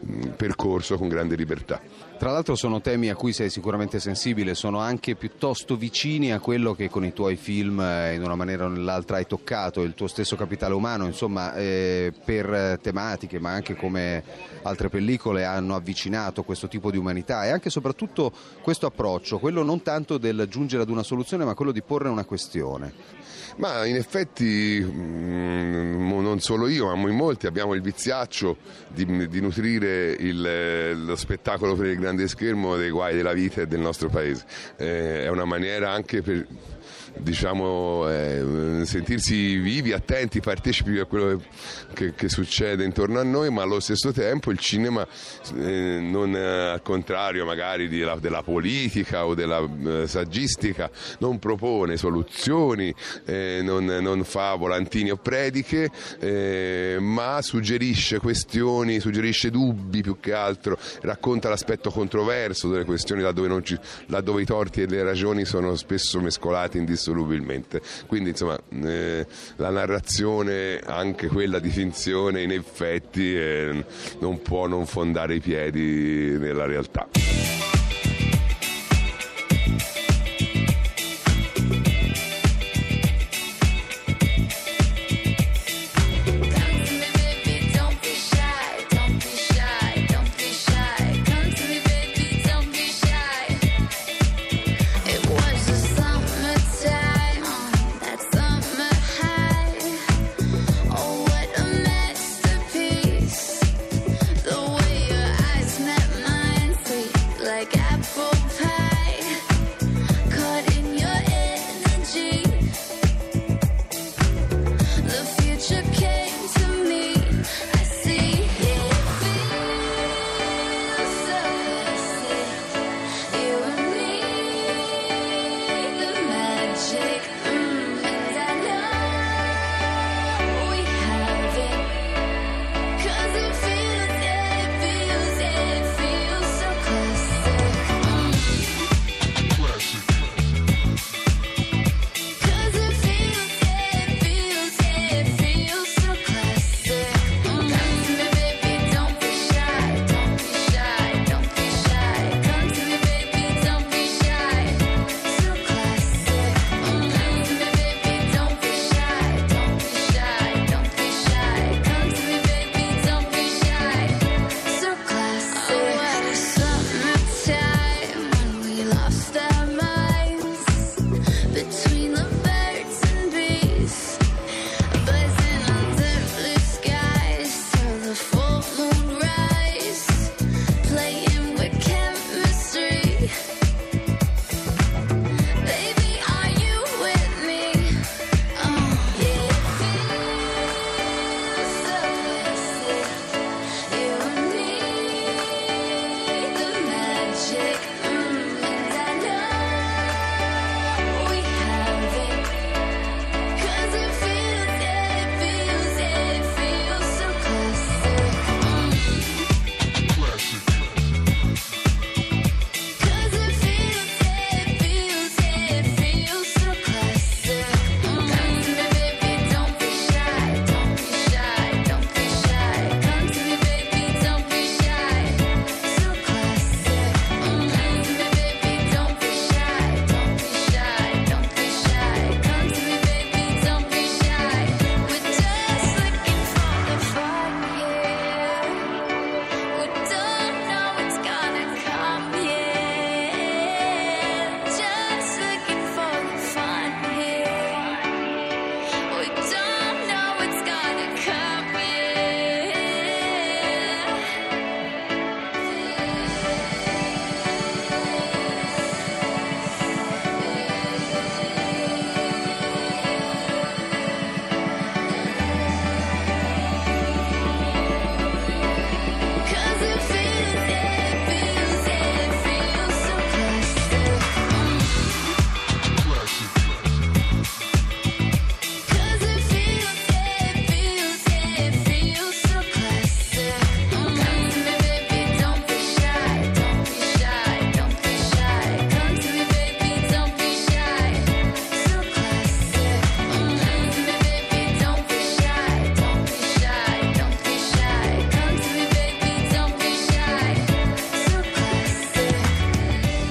percorso con grande libertà. Tra l'altro sono temi a cui sei sicuramente sensibile, sono anche piuttosto vicini a quello che con i tuoi film in una maniera o nell'altra hai toccato, il tuo stesso capitale umano, insomma, per tematiche ma anche come altre pellicole hanno avvicinato questo tipo di umanità e anche e soprattutto questo approccio, quello non tanto del giungere ad una soluzione ma quello di porre una questione. Ma in effetti non solo io, ma in molti abbiamo il viziaccio di nutrire lo spettacolo per il grande schermo dei guai della vita e del nostro paese. È una maniera anche per, diciamo, sentirsi vivi, attenti, partecipi a quello che succede intorno a noi, ma allo stesso tempo il cinema, non al contrario magari della politica o della saggistica, non propone soluzioni, non fa volantini o prediche, ma suggerisce questioni, suggerisce dubbi più che altro, racconta l'aspetto controverso delle questioni laddove i torti e le ragioni sono spesso mescolati indissolubilmente. Quindi insomma la narrazione, anche quella di finzione, in effetti non può non fondare i piedi nella realtà.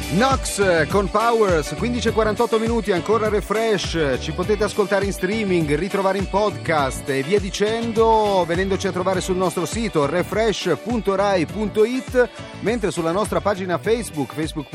Nox con Powers, 15:48 minuti, ancora Refresh, ci potete ascoltare in streaming, ritrovare in podcast e via dicendo, venendoci a trovare sul nostro sito refresh.rai.it, mentre sulla nostra pagina Facebook,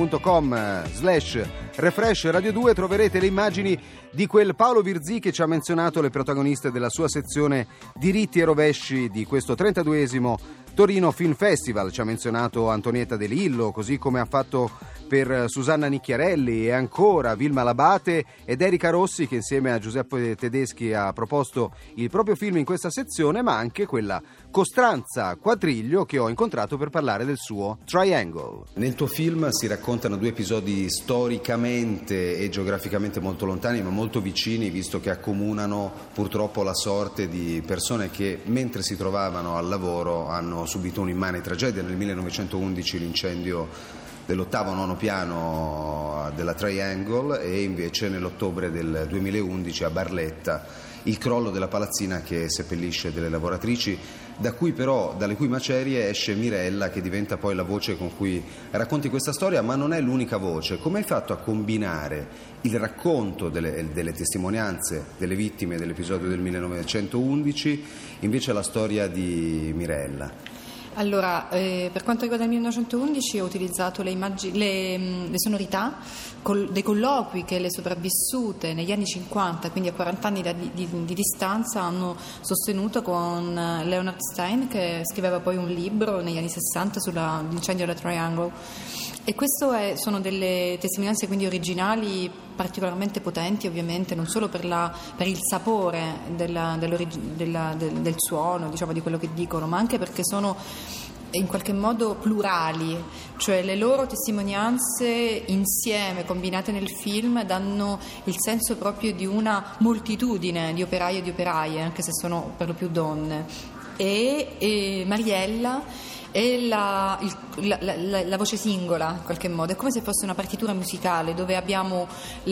facebook.com/Refresh Radio 2, troverete le immagini di quel Paolo Virzì che ci ha menzionato le protagoniste della sua sezione diritti e rovesci di questo 32esimo Torino Film Festival. Ci ha menzionato Antonietta De Lillo, così come ha fatto per Susanna Nicchiarelli, e ancora Vilma Labate ed Erika Rossi, che insieme a Giuseppe Tedeschi ha proposto il proprio film in questa sezione, ma anche quella Costranza Quadriglio che ho incontrato per parlare del suo Triangle. Nel tuo film si raccontano due episodi storicamente e geograficamente molto lontani ma molto vicini, visto che accomunano purtroppo la sorte di persone che mentre si trovavano al lavoro hanno subito un'immane tragedia. Nel 1911 l'incendio dell'8º e 9º piano della Triangle, e invece nell'ottobre del 2011 a Barletta il crollo della palazzina che seppellisce delle lavoratrici, dalle cui macerie esce Mirella, che diventa poi la voce con cui racconti questa storia, ma non è l'unica voce. Come hai fatto a combinare il racconto delle testimonianze delle vittime dell'episodio del 1911 invece la storia di Mirella? Allora, per quanto riguarda il 1911 ho utilizzato le sonorità dei colloqui che le sopravvissute negli anni 50, quindi a 40 anni di distanza, hanno sostenuto con Leonard Stein, che scriveva poi un libro negli anni 60 sull'incendio della Triangle. E queste sono delle testimonianze quindi originali particolarmente potenti, ovviamente non solo per il sapore del suono, diciamo, di quello che dicono, ma anche perché sono in qualche modo plurali, cioè le loro testimonianze insieme, combinate nel film, danno il senso proprio di una moltitudine di operai e di operaie, anche se sono per lo più donne. E Mariella è la voce singola, in qualche modo, è come se fosse una partitura musicale dove abbiamo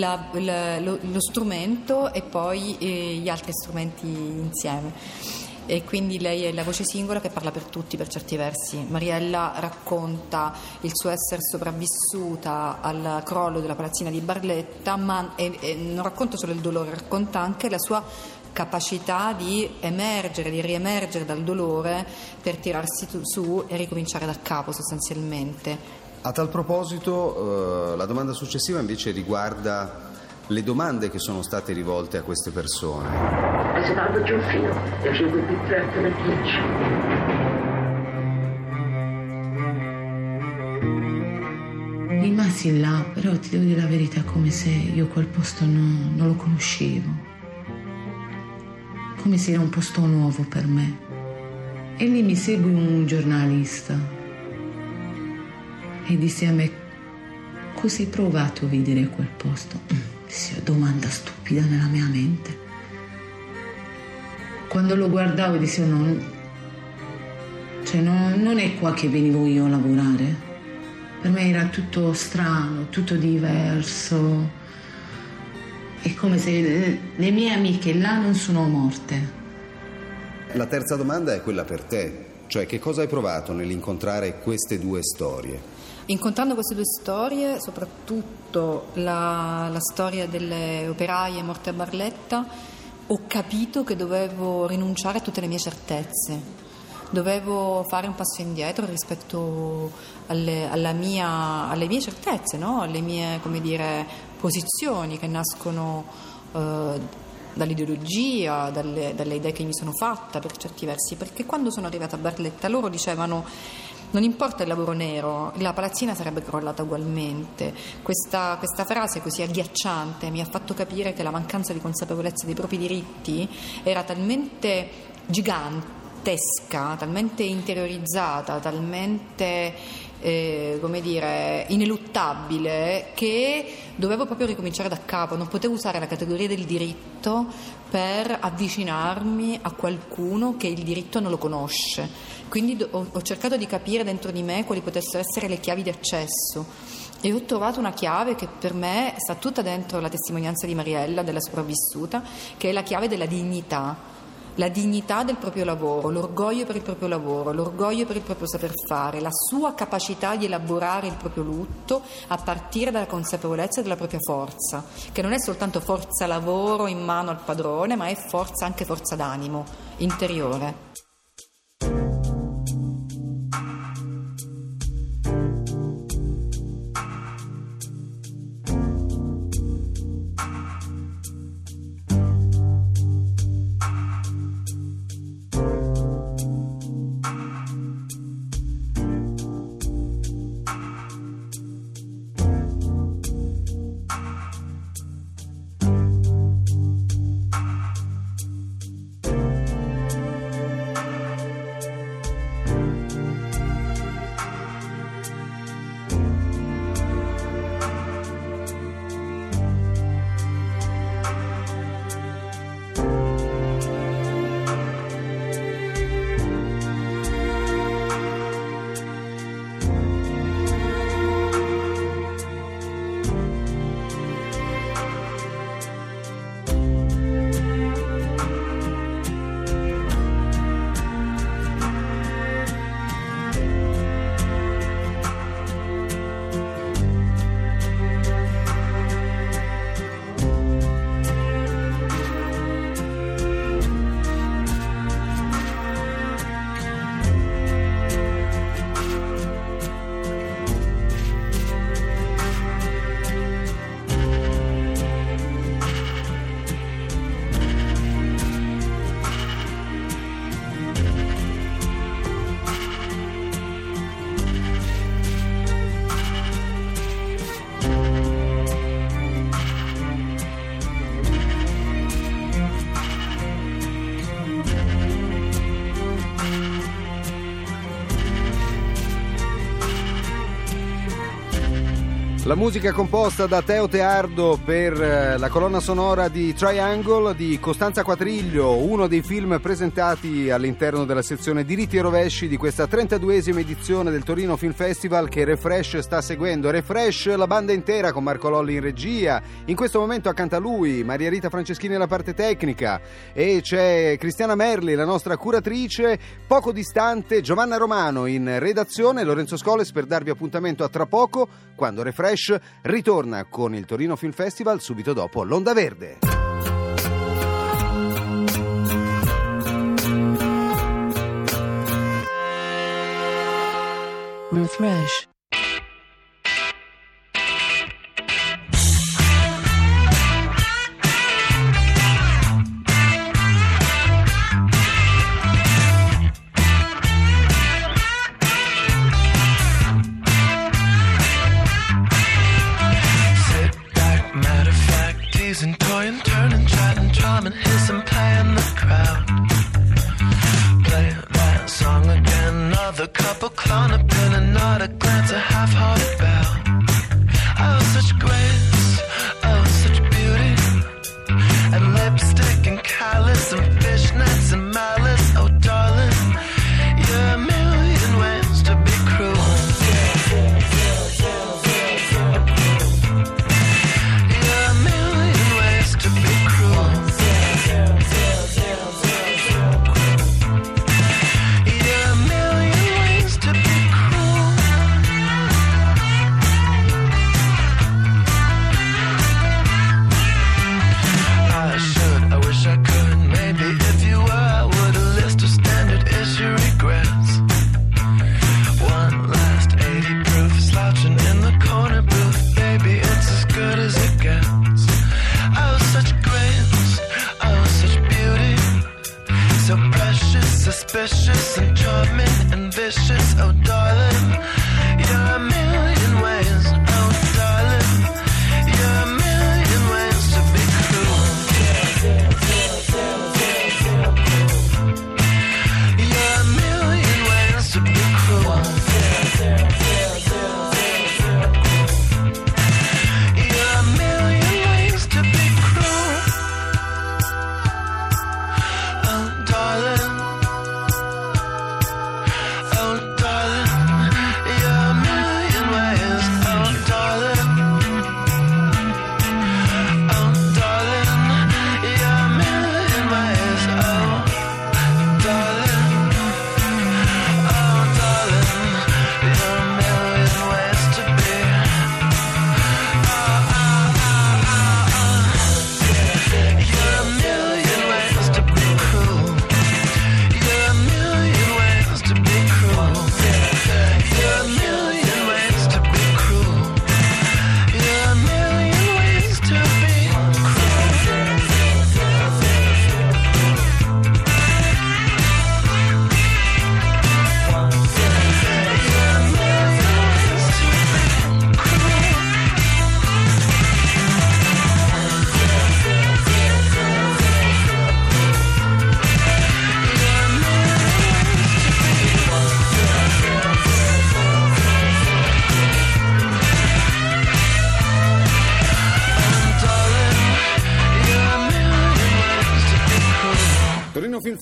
lo strumento e poi gli altri strumenti insieme. E quindi lei è la voce singola che parla per tutti, per certi versi. Mariella racconta il suo essere sopravvissuta al crollo della palazzina di Barletta, ma non racconta solo il dolore, racconta anche la sua capacità di riemergere dal dolore per tirarsi su e ricominciare da capo sostanzialmente. A tal proposito, la domanda successiva invece riguarda le domande che sono state rivolte a queste persone. Als een ander Giuffino, er zo goed betreft met iets. Rimasi là, però ti devo dire la verità, come se io quel posto non lo conoscevo, come se era un posto nuovo per me. E lì mi segue un giornalista e disse a me: cosa hai provato a vedere quel posto? Sì, domanda stupida nella mia mente. Quando lo guardavo dicevo non è qua che venivo io a lavorare. Per me era tutto strano, tutto diverso. È come se le mie amiche là non sono morte. La terza domanda è quella per te, cioè che cosa hai provato nell'incontrare queste due storie? Incontrando queste due storie, soprattutto la storia delle operaie morte a Barletta, ho capito che dovevo rinunciare a tutte le mie certezze, dovevo fare un passo indietro rispetto alle mie certezze, no? Alle mie, come dire, posizioni che nascono dall'ideologia, dalle idee che mi sono fatta per certi versi, perché quando sono arrivata a Barletta loro dicevano: non importa il lavoro nero, la palazzina sarebbe crollata ugualmente. Questa frase così agghiacciante mi ha fatto capire che la mancanza di consapevolezza dei propri diritti era talmente gigantesca, talmente interiorizzata, talmente ineluttabile, che dovevo proprio ricominciare da capo. Non potevo usare la categoria del diritto per avvicinarmi a qualcuno che il diritto non lo conosce. Quindi ho cercato di capire dentro di me quali potessero essere le chiavi di accesso, e ho trovato una chiave che per me sta tutta dentro la testimonianza di Mariella, della sopravvissuta, che è la chiave della dignità. la dignità del proprio lavoro, l'orgoglio per il proprio lavoro, l'orgoglio per il proprio saper fare, la sua capacità di elaborare il proprio lutto a partire dalla consapevolezza della propria forza, che non è soltanto forza lavoro in mano al padrone, ma è forza, anche forza d'animo interiore. La musica composta da Teo Teardo per la colonna sonora di Triangle di Costanza Quatriglio, uno dei film presentati all'interno della sezione diritti e rovesci di questa 32esima edizione del Torino Film Festival che Refresh sta seguendo. Refresh, la banda intera con Marco Lolli in regia, in questo momento accanto a lui Maria Rita Franceschini alla parte tecnica e c'è Cristiana Merli, la nostra curatrice, poco distante Giovanna Romano in redazione, Lorenzo Scoles per darvi appuntamento a tra poco quando Refresh ritorna con il Torino Film Festival subito dopo l'Onda Verde. Refresh. And toy and turn and chat and drum and hiss and play in the crowd. Play that song again, another couple clone a pin and not a glance, a half-hearted bow. Oh, such grace, oh, such beauty, and lipstick and callus and fishnets and malice. Oh, darling, you're a million ways to be cruel. To be cruel. Yeah, a million ways to be cruel.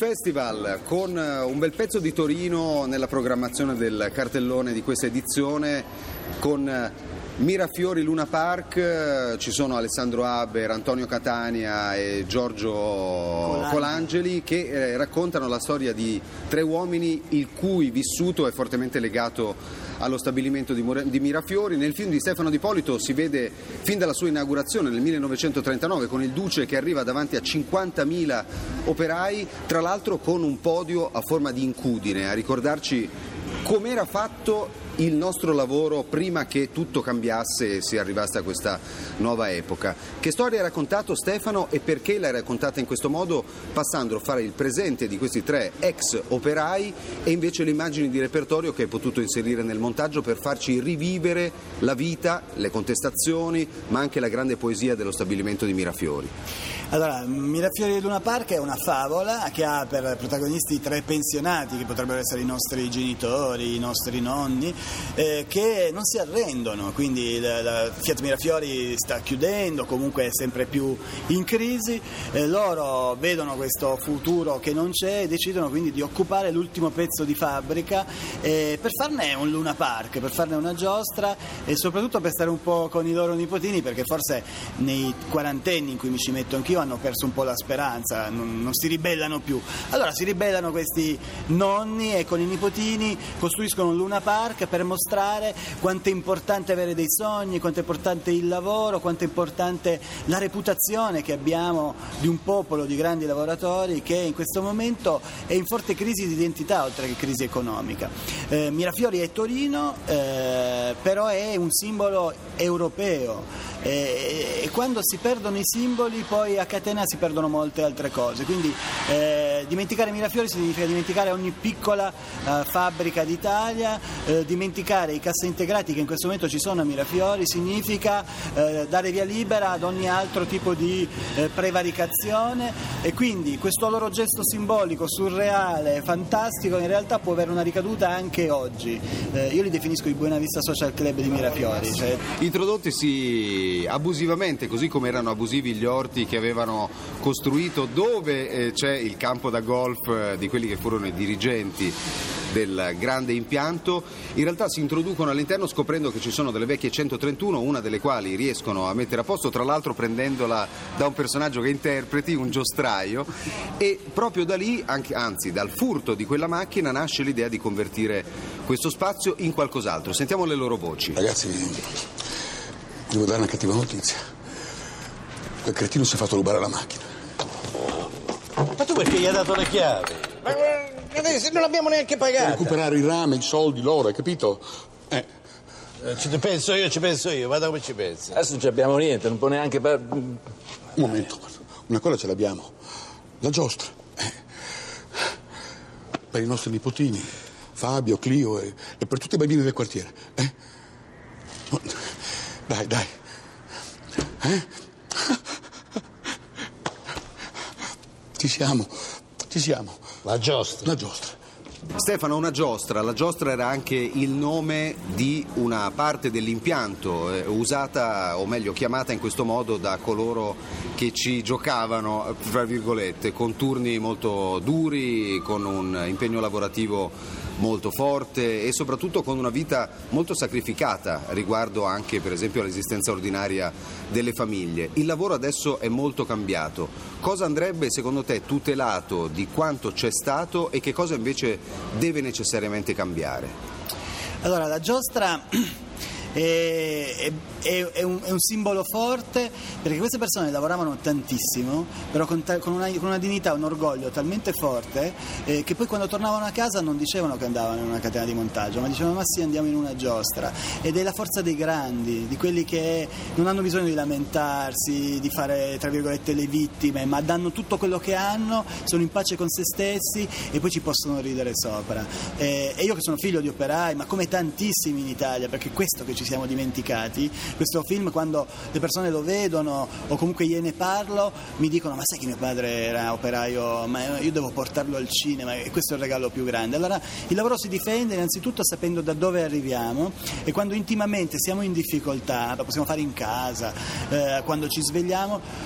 Festival con un bel pezzo di Torino nella programmazione del cartellone di questa edizione, con Mirafiori Luna Park. Ci sono Alessandro Haber, Antonio Catania e Giorgio Colangeli che raccontano la storia di tre uomini il cui vissuto è fortemente legato allo stabilimento di Mirafiori. Nel film di Stefano Di Polito si vede fin dalla sua inaugurazione nel 1939 con il Duce che arriva davanti a 50.000 operai, tra l'altro con un podio a forma di incudine, a ricordarci com'era fatto il nostro lavoro prima che tutto cambiasse e si arrivasse a questa nuova epoca. Che storia hai raccontato, Stefano, e perché l'hai raccontata in questo modo, passando a fare il presente di questi tre ex operai e invece le immagini di repertorio che hai potuto inserire nel montaggio per farci rivivere la vita, le contestazioni, ma anche la grande poesia dello stabilimento di Mirafiori? Allora, Mirafiori di Luna Park è una favola che ha per protagonisti tre pensionati che potrebbero essere i nostri genitori, i nostri nonni, che non si arrendono, quindi la Fiat Mirafiori sta chiudendo, comunque è sempre più in crisi, loro vedono questo futuro che non c'è e decidono quindi di occupare l'ultimo pezzo di fabbrica per farne un Luna Park, per farne una giostra e soprattutto per stare un po' con i loro nipotini, perché forse nei quarantenni in cui mi ci metto anch'io hanno perso un po' la speranza, non si ribellano più. Allora si ribellano questi nonni e con i nipotini costruiscono un Luna Park per mostrare quanto è importante avere dei sogni, quanto è importante il lavoro, quanto è importante la reputazione che abbiamo di un popolo di grandi lavoratori che in questo momento è in forte crisi di identità oltre che crisi economica. Mirafiori è Torino, però è un simbolo europeo. E quando si perdono i simboli poi a catena si perdono molte altre cose, quindi dimenticare Mirafiori significa dimenticare ogni piccola fabbrica d'Italia, dimenticare i cassaintegrati che in questo momento ci sono a Mirafiori significa dare via libera ad ogni altro tipo di prevaricazione, e quindi questo loro gesto simbolico, surreale, fantastico, in realtà può avere una ricaduta anche oggi. Io li definisco i Buena Vista Social Club di Mirafiori, cioè... Introdottisi abusivamente, così come erano abusivi gli orti che avevano costruito dove c'è il campo da golf di quelli che furono i dirigenti del grande impianto, in realtà si introducono all'interno scoprendo che ci sono delle vecchie 131, una delle quali riescono a mettere a posto, tra l'altro prendendola da un personaggio che interpreti, un giostraio, e proprio da lì, anzi dal furto di quella macchina, nasce l'idea di convertire questo spazio in qualcos'altro. Sentiamo le loro voci. Ragazzi, devo dare una cattiva notizia. Quel cretino si è fatto rubare la macchina. Ma tu perché gli hai dato le chiavi? Ma non l'abbiamo neanche pagata. Per recuperare il rame, i soldi, l'oro, hai capito? Ci penso io, guarda come ci pensi. Adesso non abbiamo niente, non può neanche... Un momento, una cosa ce l'abbiamo. La giostra. Per i nostri nipotini, Fabio, Clio e per tutti i bambini del quartiere. Dai. Ci siamo. La giostra. Stefano, una giostra. La giostra era anche il nome di una parte dell'impianto, usata, o meglio chiamata in questo modo da coloro che ci giocavano, tra virgolette, con turni molto duri, con un impegno lavorativo molto forte e soprattutto con una vita molto sacrificata riguardo anche per esempio all'esistenza ordinaria delle famiglie. Il lavoro adesso è molto cambiato. Cosa andrebbe secondo te tutelato di quanto c'è stato e che cosa invece deve necessariamente cambiare? Allora, la giostra è un simbolo forte, perché queste persone lavoravano tantissimo, però con una dignità, un orgoglio talmente forte che poi quando tornavano a casa non dicevano che andavano in una catena di montaggio, ma dicevano ma sì, andiamo in una giostra. Ed è la forza dei grandi, di quelli che non hanno bisogno di lamentarsi, di fare tra virgolette le vittime, ma danno tutto quello che hanno, sono in pace con se stessi e poi ci possono ridere sopra. E io che sono figlio di operai, ma come tantissimi in Italia, perché questo che ci siamo dimenticati, questo film, quando le persone lo vedono o comunque gliene parlo, mi dicono ma sai che mio padre era operaio, ma io devo portarlo al cinema e questo è il regalo più grande. Allora il lavoro si difende innanzitutto sapendo da dove arriviamo, e quando intimamente siamo in difficoltà, lo possiamo fare in casa, quando ci svegliamo,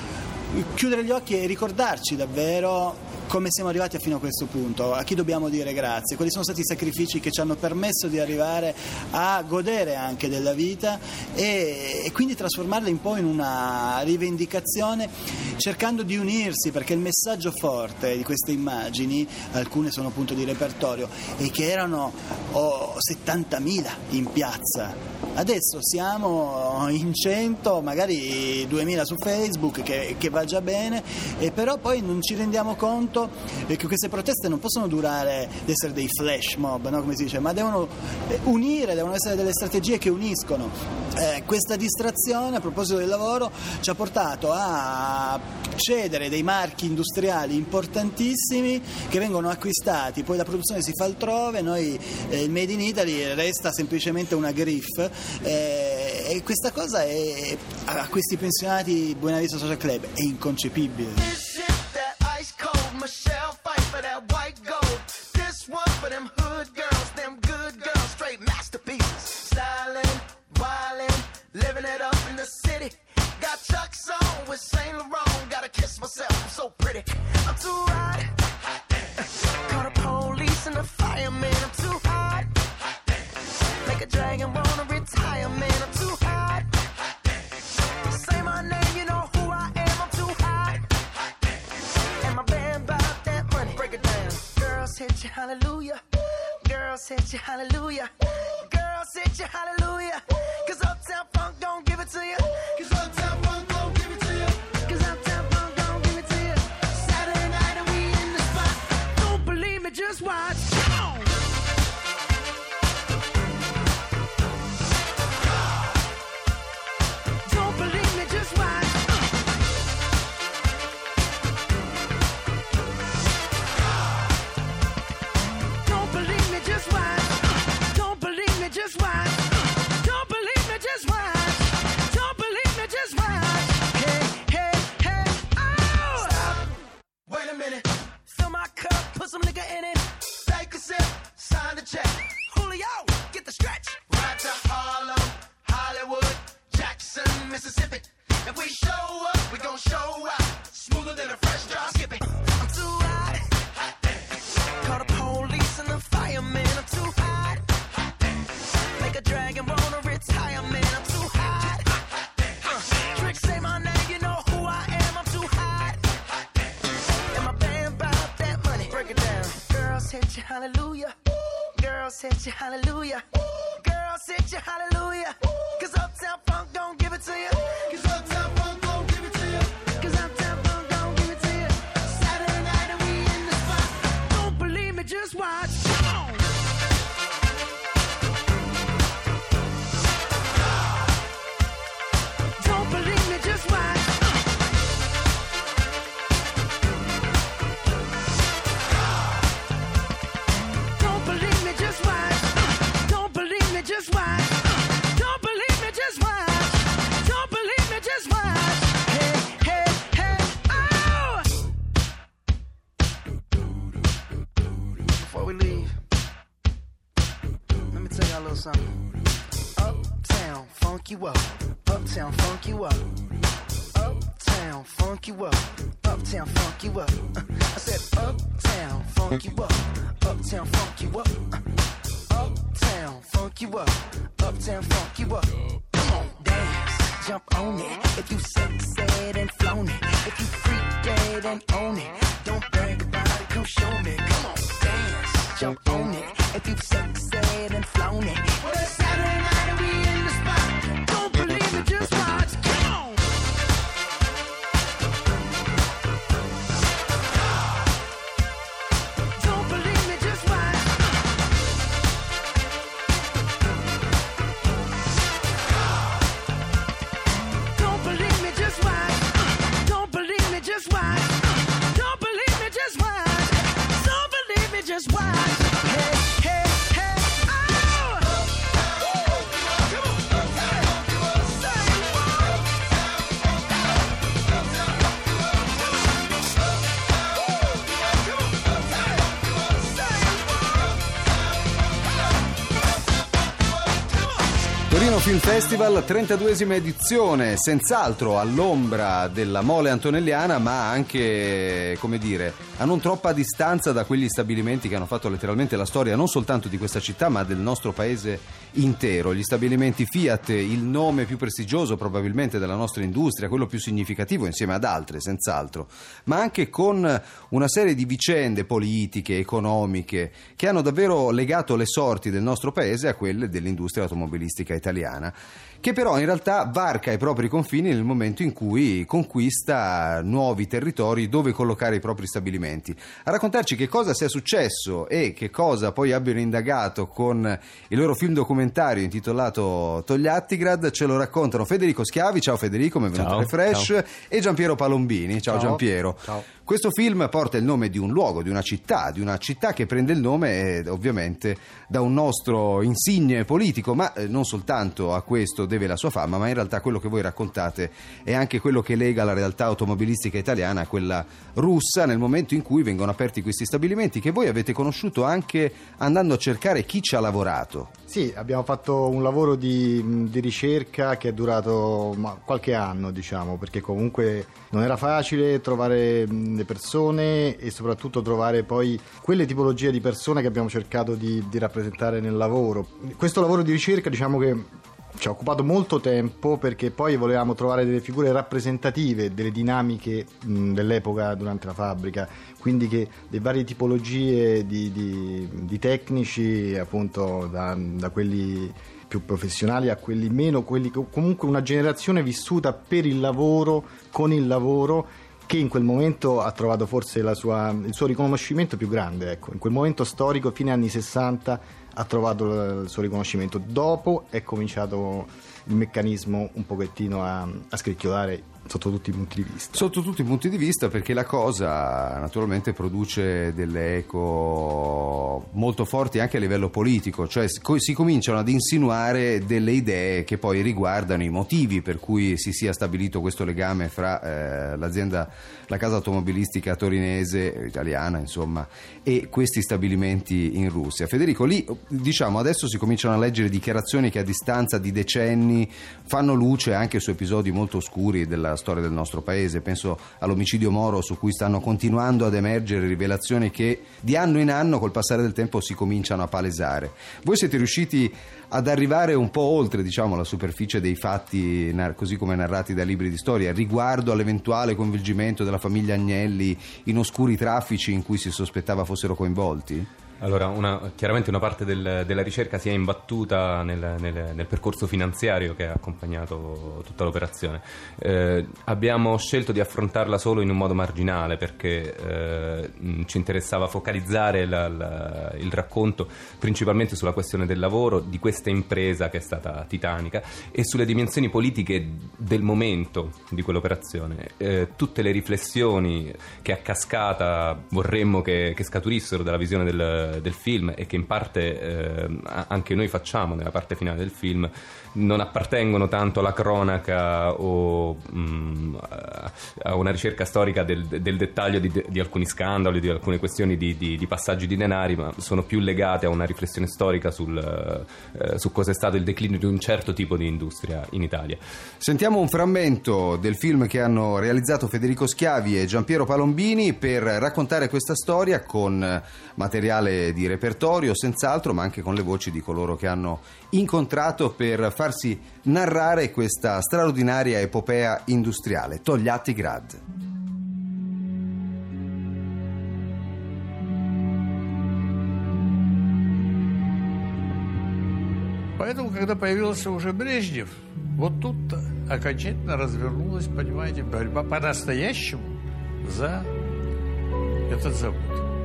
chiudere gli occhi e ricordarci davvero come siamo arrivati fino a questo punto, a chi dobbiamo dire grazie, quali sono stati i sacrifici che ci hanno permesso di arrivare a godere anche della vita e quindi trasformarla un po' in una rivendicazione, cercando di unirsi, perché il messaggio forte di queste immagini, alcune sono appunto di repertorio, e che erano 70.000 in piazza. Adesso siamo in 100, magari 2.000 su Facebook, che va già bene, e però poi non ci rendiamo conto che queste proteste non possono durare di essere dei flash mob, no? Come si dice, ma devono unire, devono essere delle strategie che uniscono. Questa distrazione, a proposito del lavoro, ci ha portato a cedere dei marchi industriali importantissimi che vengono acquistati, poi la produzione si fa altrove, noi il Made in Italy resta semplicemente una griffe, e questa cosa a questi pensionati Buenavista Social Club è inconcepibile. Michelle fight for that white gold. This one for them hood girls, them good girls, straight masterpieces. Stylin', wildin', living it up in the city. Got Chuck's on with Saint Laurent. Gotta kiss myself, I'm so pretty. I'm too hot. Call the police and the fireman. I'm too hot. Make a dragon wanna retire, man. I'm too hot. Say my name, you know who I am. I'm too hot. And my band bought that money. Break it down. Girls hit you, hallelujah. Girls hit you, hallelujah. Girls hit you, hallelujah. Cause Uptown Funk don't give it to you. Cause Uptown Funk don't give it to you. Cause Uptown Funk don't give it to you. Saturday night and we in the spot. Don't believe me, just watch. Come on. Don't believe me, just watch. Don't believe me, just watch. Don't believe me, just watch. Don't believe me, just watch. Don't believe me, just watch. Hey, hey, hey, oh! Stop. Wait a minute. Fill my cup, put some nigga in it. Take a sip, sign the check. Julio, get the stretch. Right to Harlem, Hollywood, Jackson, Mississippi. If we show up, we gon' show out. Smoother than a fresh drop skipping. I'm too hot. Call the police and the fireman. I'm too hot. Make a dragon wanna retire, man. I'm too hot. Trick, say my name, you know who I am. I'm too hot. And my band bought that money. Break it down. Girls hit you, hallelujah. Girls hit you, hallelujah. Girls hit you, hallelujah. Cause Uptown Funk don't give it to you. Cause Uptown Funk don't give it to you. Cause Uptown Funk don't give it to you. Saturday night and we in the spot. Don't believe me, just watch. Come on. Don't believe me, just watch. Don't believe me, just watch. Don't believe me, just watch. Don't believe me, just watch. Don't believe me, just watch. Hey, hey, hey, oh! Before we leave, let me tell y'all a little something. Uptown, funk you up. Uptown, funk you up. Uptown, funk you up. Uptown, funk you up. I said uptown, funk you up. Uptown, funk you up. Uptown, funk you up. Uptown, funk you up. Come on, dance, jump on it. If you sexed and flown it. If you freak dead and own it. Don't brag about it, come show me. Come on, dance, jump on it. If you sexed and flown it. Well, it's Saturday night and we in the spot. Don't believe it, just watch. Come on. Don't believe me, just watch. Don't believe me, just watch. Don't believe me, just watch. Don't Film Festival, 32esima edizione, senz'altro all'ombra della mole antonelliana, ma anche, come dire, a non troppa distanza da quegli stabilimenti che hanno fatto letteralmente la storia non soltanto di questa città, ma del nostro paese intero. Gli stabilimenti Fiat, il nome più prestigioso probabilmente della nostra industria, quello più significativo insieme ad altre, senz'altro, ma anche con una serie di vicende politiche, economiche, che hanno davvero legato le sorti del nostro paese a quelle dell'industria automobilistica italiana, che però in realtà varca i propri confini nel momento in cui conquista nuovi territori dove collocare i propri stabilimenti. A raccontarci che cosa sia successo e che cosa poi abbiano indagato con il loro film documentario intitolato Togliattigrad ce lo raccontano Federico Schiavi. Ciao Federico, benvenuto a Refresh. Ciao. E Giampiero Palombini. Ciao Giampiero. Ciao. Questo film porta il nome di un luogo, di una città che prende il nome ovviamente da un nostro insigne politico, ma non soltanto a questo deve la sua fama, ma in realtà quello che voi raccontate è anche quello che lega la realtà automobilistica italiana a quella russa, nel momento in cui vengono aperti questi stabilimenti che voi avete conosciuto anche andando a cercare chi ci ha lavorato. Sì, abbiamo fatto un lavoro di ricerca che è durato qualche anno, diciamo, perché comunque non era facile trovare le persone e soprattutto trovare poi quelle tipologie di persone che abbiamo cercato di rappresentare nel lavoro. Questo lavoro di ricerca, diciamo che ci ha occupato molto tempo, perché poi volevamo trovare delle figure rappresentative delle dinamiche dell'epoca durante la fabbrica, quindi che le varie tipologie di tecnici, appunto da quelli più professionali a quelli meno, quelli comunque una generazione vissuta per il lavoro, con il lavoro, che in quel momento ha trovato forse il suo riconoscimento più grande, ecco. In quel momento storico, fine anni 60, ha trovato il suo riconoscimento. Dopo è cominciato il meccanismo un pochettino a scricchiolare sotto tutti i punti di vista. Sotto tutti i punti di vista, perché la cosa naturalmente produce delle eco molto forti anche a livello politico, cioè si cominciano ad insinuare delle idee che poi riguardano i motivi per cui si sia stabilito questo legame fra l'azienda, la casa automobilistica torinese, italiana insomma, e questi stabilimenti in Russia. Federico, lì diciamo adesso si cominciano a leggere dichiarazioni che a distanza di decenni fanno luce anche su episodi molto oscuri della storia del nostro paese. Penso all'omicidio Moro, su cui stanno continuando ad emergere rivelazioni che di anno in anno col passare del tempo si cominciano a palesare. Voi siete riusciti ad arrivare un po' oltre, diciamo, la superficie dei fatti così come narrati dai libri di storia riguardo all'eventuale coinvolgimento della famiglia Agnelli in oscuri traffici in cui si sospettava fossero coinvolti? Allora, chiaramente una parte della ricerca si è imbattuta nel percorso finanziario che ha accompagnato tutta l'operazione. Abbiamo scelto di affrontarla solo in un modo marginale, perché ci interessava focalizzare il racconto principalmente sulla questione del lavoro, di questa impresa che è stata titanica, e sulle dimensioni politiche del momento di quell'operazione. Tutte le riflessioni che a cascata vorremmo che scaturissero dalla visione del film, e che in parte anche noi facciamo nella parte finale del film, non appartengono tanto alla cronaca o a una ricerca storica del dettaglio di alcuni scandali, di alcune questioni di passaggi di denari, ma sono più legate a una riflessione storica su cosa è stato il declino di un certo tipo di industria in Italia. Sentiamo un frammento del film che hanno realizzato Federico Schiavi e Giampiero Palombini per raccontare questa storia con materiale di repertorio senz'altro, ma anche con le voci di coloro che hanno incontrato per farsi narrare questa straordinaria epopea industriale. Togliattigrad. Поэтому, когда появился уже Брежнев, вот тут окончательно развернулась, понимаете, борьба по-настоящему за этот завод.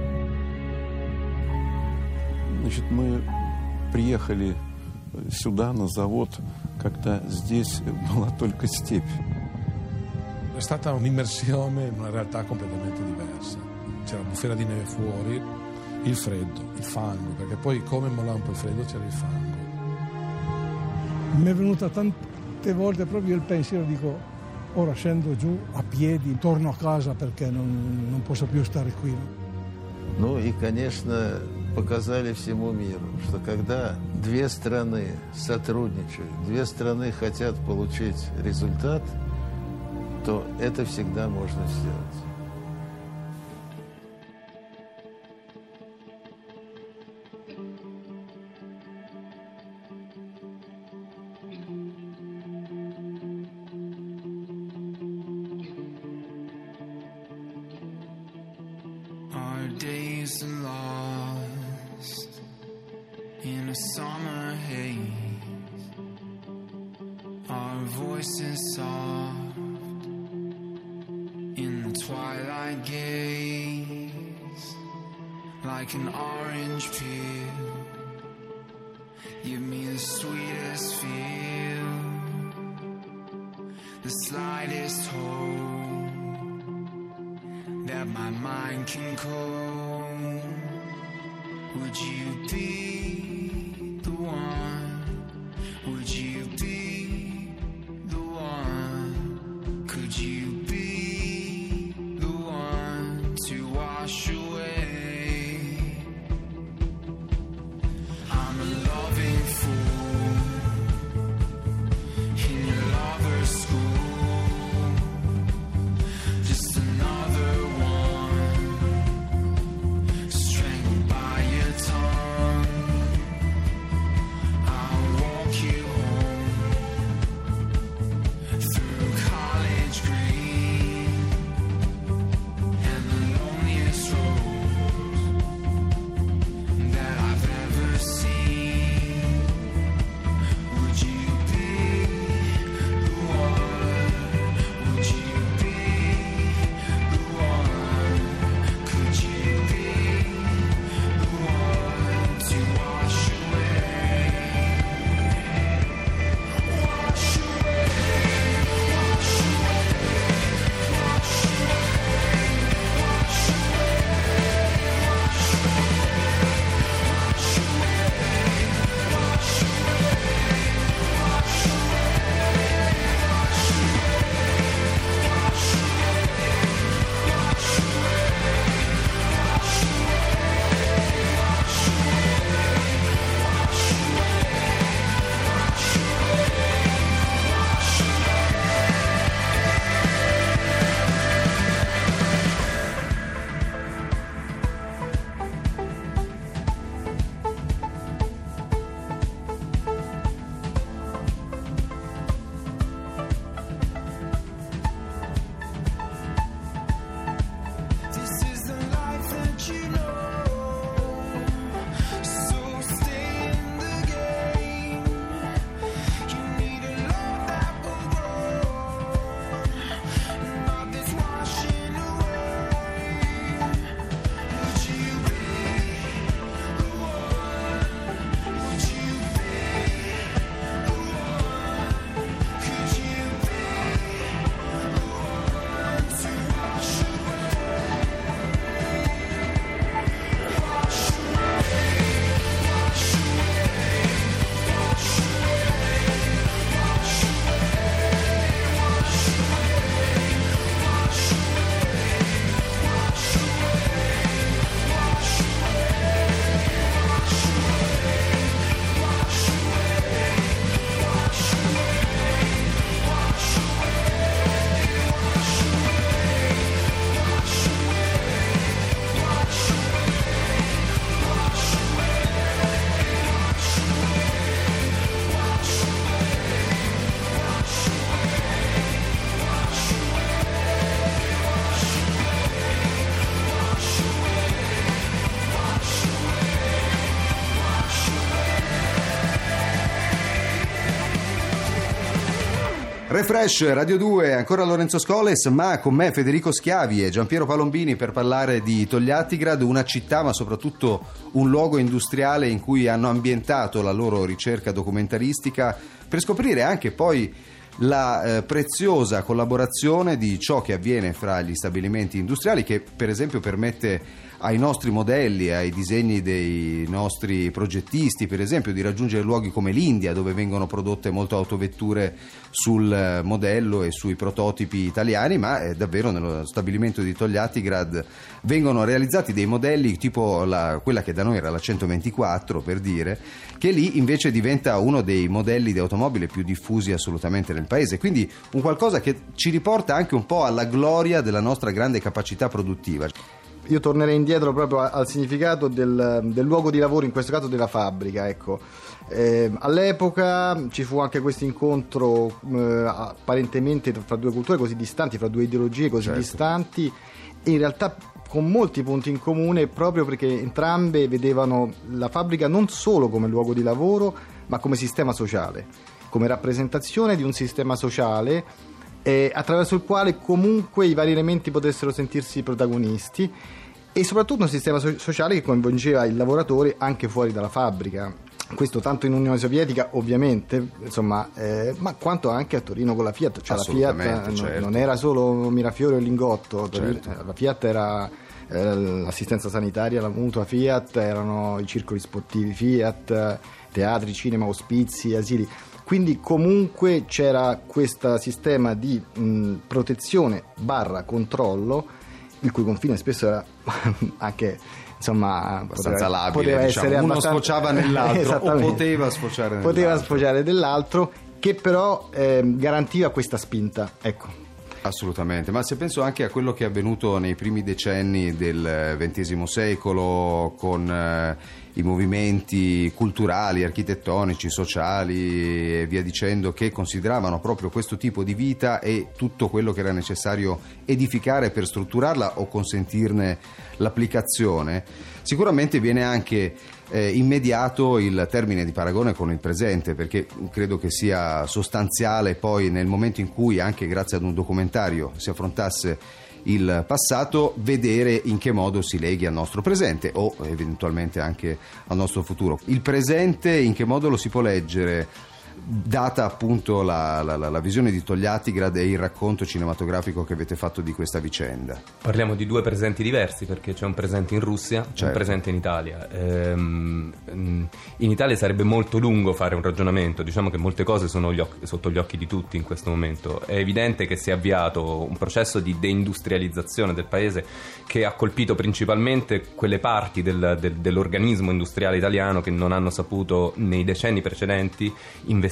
Значит, мы приехали сюда, на завод, когда здесь была только степь. È stata un'immersione in una realtà completamente diversa. C'era bufera di neve fuori, il freddo, il fango, perché poi come mollava un po' il freddo c'era il fango. Mi è venuta tante volte proprio il pensiero, dico, ora scendo giù a piedi, torno a casa perché non posso più stare qui. Ну и, конечно, показали всему миру, что когда две страны сотрудничают, две страны хотят получить результат, то это всегда можно сделать. Our days are lost in a summer haze. Our voices soft in the twilight gaze, like an orange peel. Give me the sweetest feel, the slightest hope that my mind can cope. Would you be the one? Would you be the one? Could you be the one to wash away? I'm a loving fool in your lover's school, just another one strangled by your tongue. I'll walk you home through college green and the loneliest road that I've ever seen. Would you be the one? Would you be the one? Could you be the one to wash away? Wash away, wash away, wash away, wash away, wash away, wash This is the life that you know, so stay in the game. You need a love that will grow, not this washing away. Would you be the one? Would you be the one? Could you be the one to wash away? Refresh, Radio 2, ancora Lorenzo Scoles, ma con me Federico Schiavi e Giampiero Palombini per parlare di Togliattigrad, una città ma soprattutto un luogo industriale in cui hanno ambientato la loro ricerca documentaristica per scoprire anche poi la preziosa collaborazione di ciò che avviene fra gli stabilimenti industriali, che per esempio permette ai nostri modelli, ai disegni dei nostri progettisti, per esempio di raggiungere luoghi come l'India, dove vengono prodotte molte autovetture sul modello e sui prototipi italiani, ma davvero nello stabilimento di Togliattigrad vengono realizzati dei modelli tipo quella che da noi era la 124, per dire, che lì invece diventa uno dei modelli di automobile più diffusi assolutamente nel paese, quindi un qualcosa che ci riporta anche un po' alla gloria della nostra grande capacità produttiva. Io tornerei indietro proprio al significato del luogo di lavoro, in questo caso della fabbrica, ecco. All'epoca ci fu anche questo incontro apparentemente fra due culture così distanti, fra due ideologie così distanti, e in realtà con molti punti in comune, proprio perché entrambe vedevano la fabbrica non solo come luogo di lavoro, ma come sistema sociale, come rappresentazione di un sistema sociale attraverso il quale comunque i vari elementi potessero sentirsi protagonisti, e soprattutto un sistema sociale che coinvolgeva il lavoratore anche fuori dalla fabbrica. Questo tanto in Unione Sovietica ovviamente, insomma, ma quanto anche a Torino con la Fiat. Cioè la Fiat non era solo Mirafiore o Lingotto, la Fiat era l'assistenza sanitaria, la mutua Fiat, erano i circoli sportivi Fiat, teatri, cinema, ospizi, asili. Quindi comunque c'era questo sistema di protezione / controllo, il cui confine spesso era anche, insomma, abbastanza labile, poteva diciamo. essere uno sfociava nell'altro o poteva sfociare nell'altro, che però garantiva questa spinta, ecco. Assolutamente, ma se penso anche a quello che è avvenuto nei primi decenni del XX secolo con i movimenti culturali, architettonici, sociali e via dicendo, che consideravano proprio questo tipo di vita e tutto quello che era necessario edificare per strutturarla o consentirne l'applicazione, sicuramente viene anche immediato il termine di paragone con il presente, perché credo che sia sostanziale poi nel momento in cui, anche grazie ad un documentario, si affrontasse il passato, vedere in che modo si leghi al nostro presente o eventualmente anche al nostro futuro. Il presente in che modo lo si può leggere, data appunto la visione di Togliattigrad e il racconto cinematografico che avete fatto di questa vicenda? Parliamo di due presenti diversi, perché c'è un presente in Russia e un presente in Italia. In Italia sarebbe molto lungo fare un ragionamento, diciamo che molte cose sono sotto gli occhi di tutti in questo momento. È evidente che si è avviato un processo di deindustrializzazione del paese che ha colpito principalmente quelle parti dell'organismo industriale italiano che non hanno saputo nei decenni precedenti investire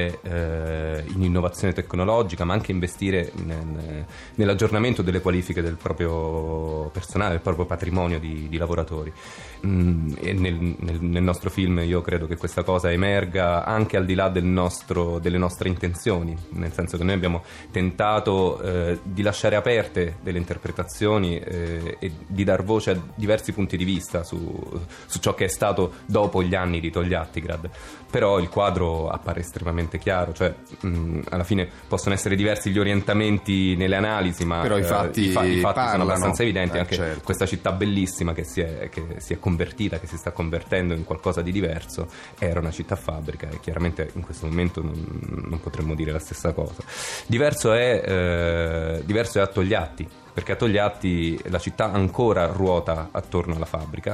in innovazione tecnologica, ma anche investire nell'aggiornamento delle qualifiche del proprio personale, del proprio patrimonio di lavoratori. E nel nostro film io credo che questa cosa emerga anche al di là delle nostre intenzioni, nel senso che noi abbiamo tentato di lasciare aperte delle interpretazioni e di dar voce a diversi punti di vista su ciò che è stato dopo gli anni di Togliattigrad. Però il quadro appare estremamente chiaro, cioè alla fine possono essere diversi gli orientamenti nelle analisi, ma però i fatti sono abbastanza evidenti. Anche certo. Questa città bellissima che si è convertita, che si sta convertendo in qualcosa di diverso, era una città fabbrica, e chiaramente in questo momento non potremmo dire la stessa cosa. Diverso è a Togliatti, perché a Togliatti la città ancora ruota attorno alla fabbrica.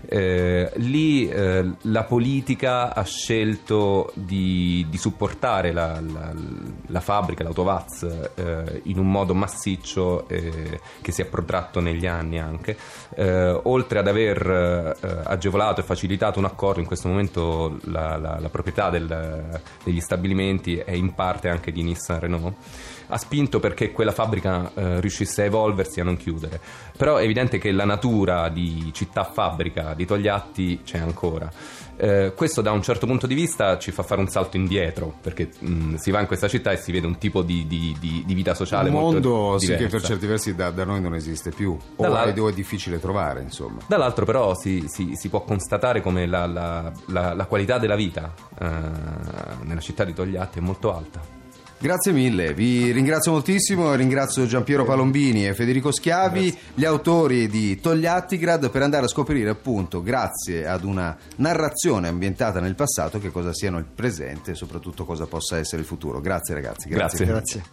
Lì la politica ha scelto di supportare la fabbrica, l'Autovaz, in un modo massiccio che si è protratto negli anni anche. Oltre ad aver agevolato e facilitato un accordo, in questo momento la proprietà degli stabilimenti è in parte anche di Nissan Renault. Ha spinto perché quella fabbrica riuscisse a evolversi e a non chiudere. Però è evidente che la natura di città-fabbrica di Togliatti c'è ancora. Questo da un certo punto di vista ci fa fare un salto indietro, perché si va in questa città e si vede un tipo di vita sociale molto diversa. Un mondo sì, che per certi versi da noi non esiste più, o è difficile trovare, insomma. Dall'altro però si può constatare come la qualità della vita nella città di Togliatti è molto alta. Grazie mille, vi ringrazio moltissimo, ringrazio Giampiero Palombini e Federico Schiavi, gli autori di Togliattigrad, per andare a scoprire appunto, grazie ad una narrazione ambientata nel passato, che cosa siano il presente e soprattutto cosa possa essere il futuro. Grazie ragazzi. Grazie.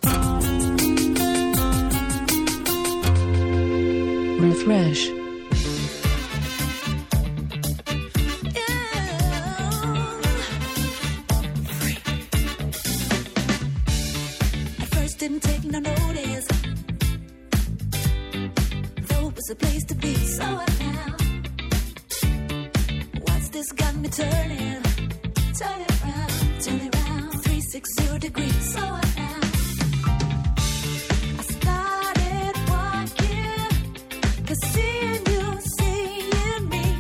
Refresh. just didn't take no notice. Though it was a place to be, so what now? What's this got me turning? Turn it round, 360 degrees, so what now? I started walking, 'cause seeing you, seeing me,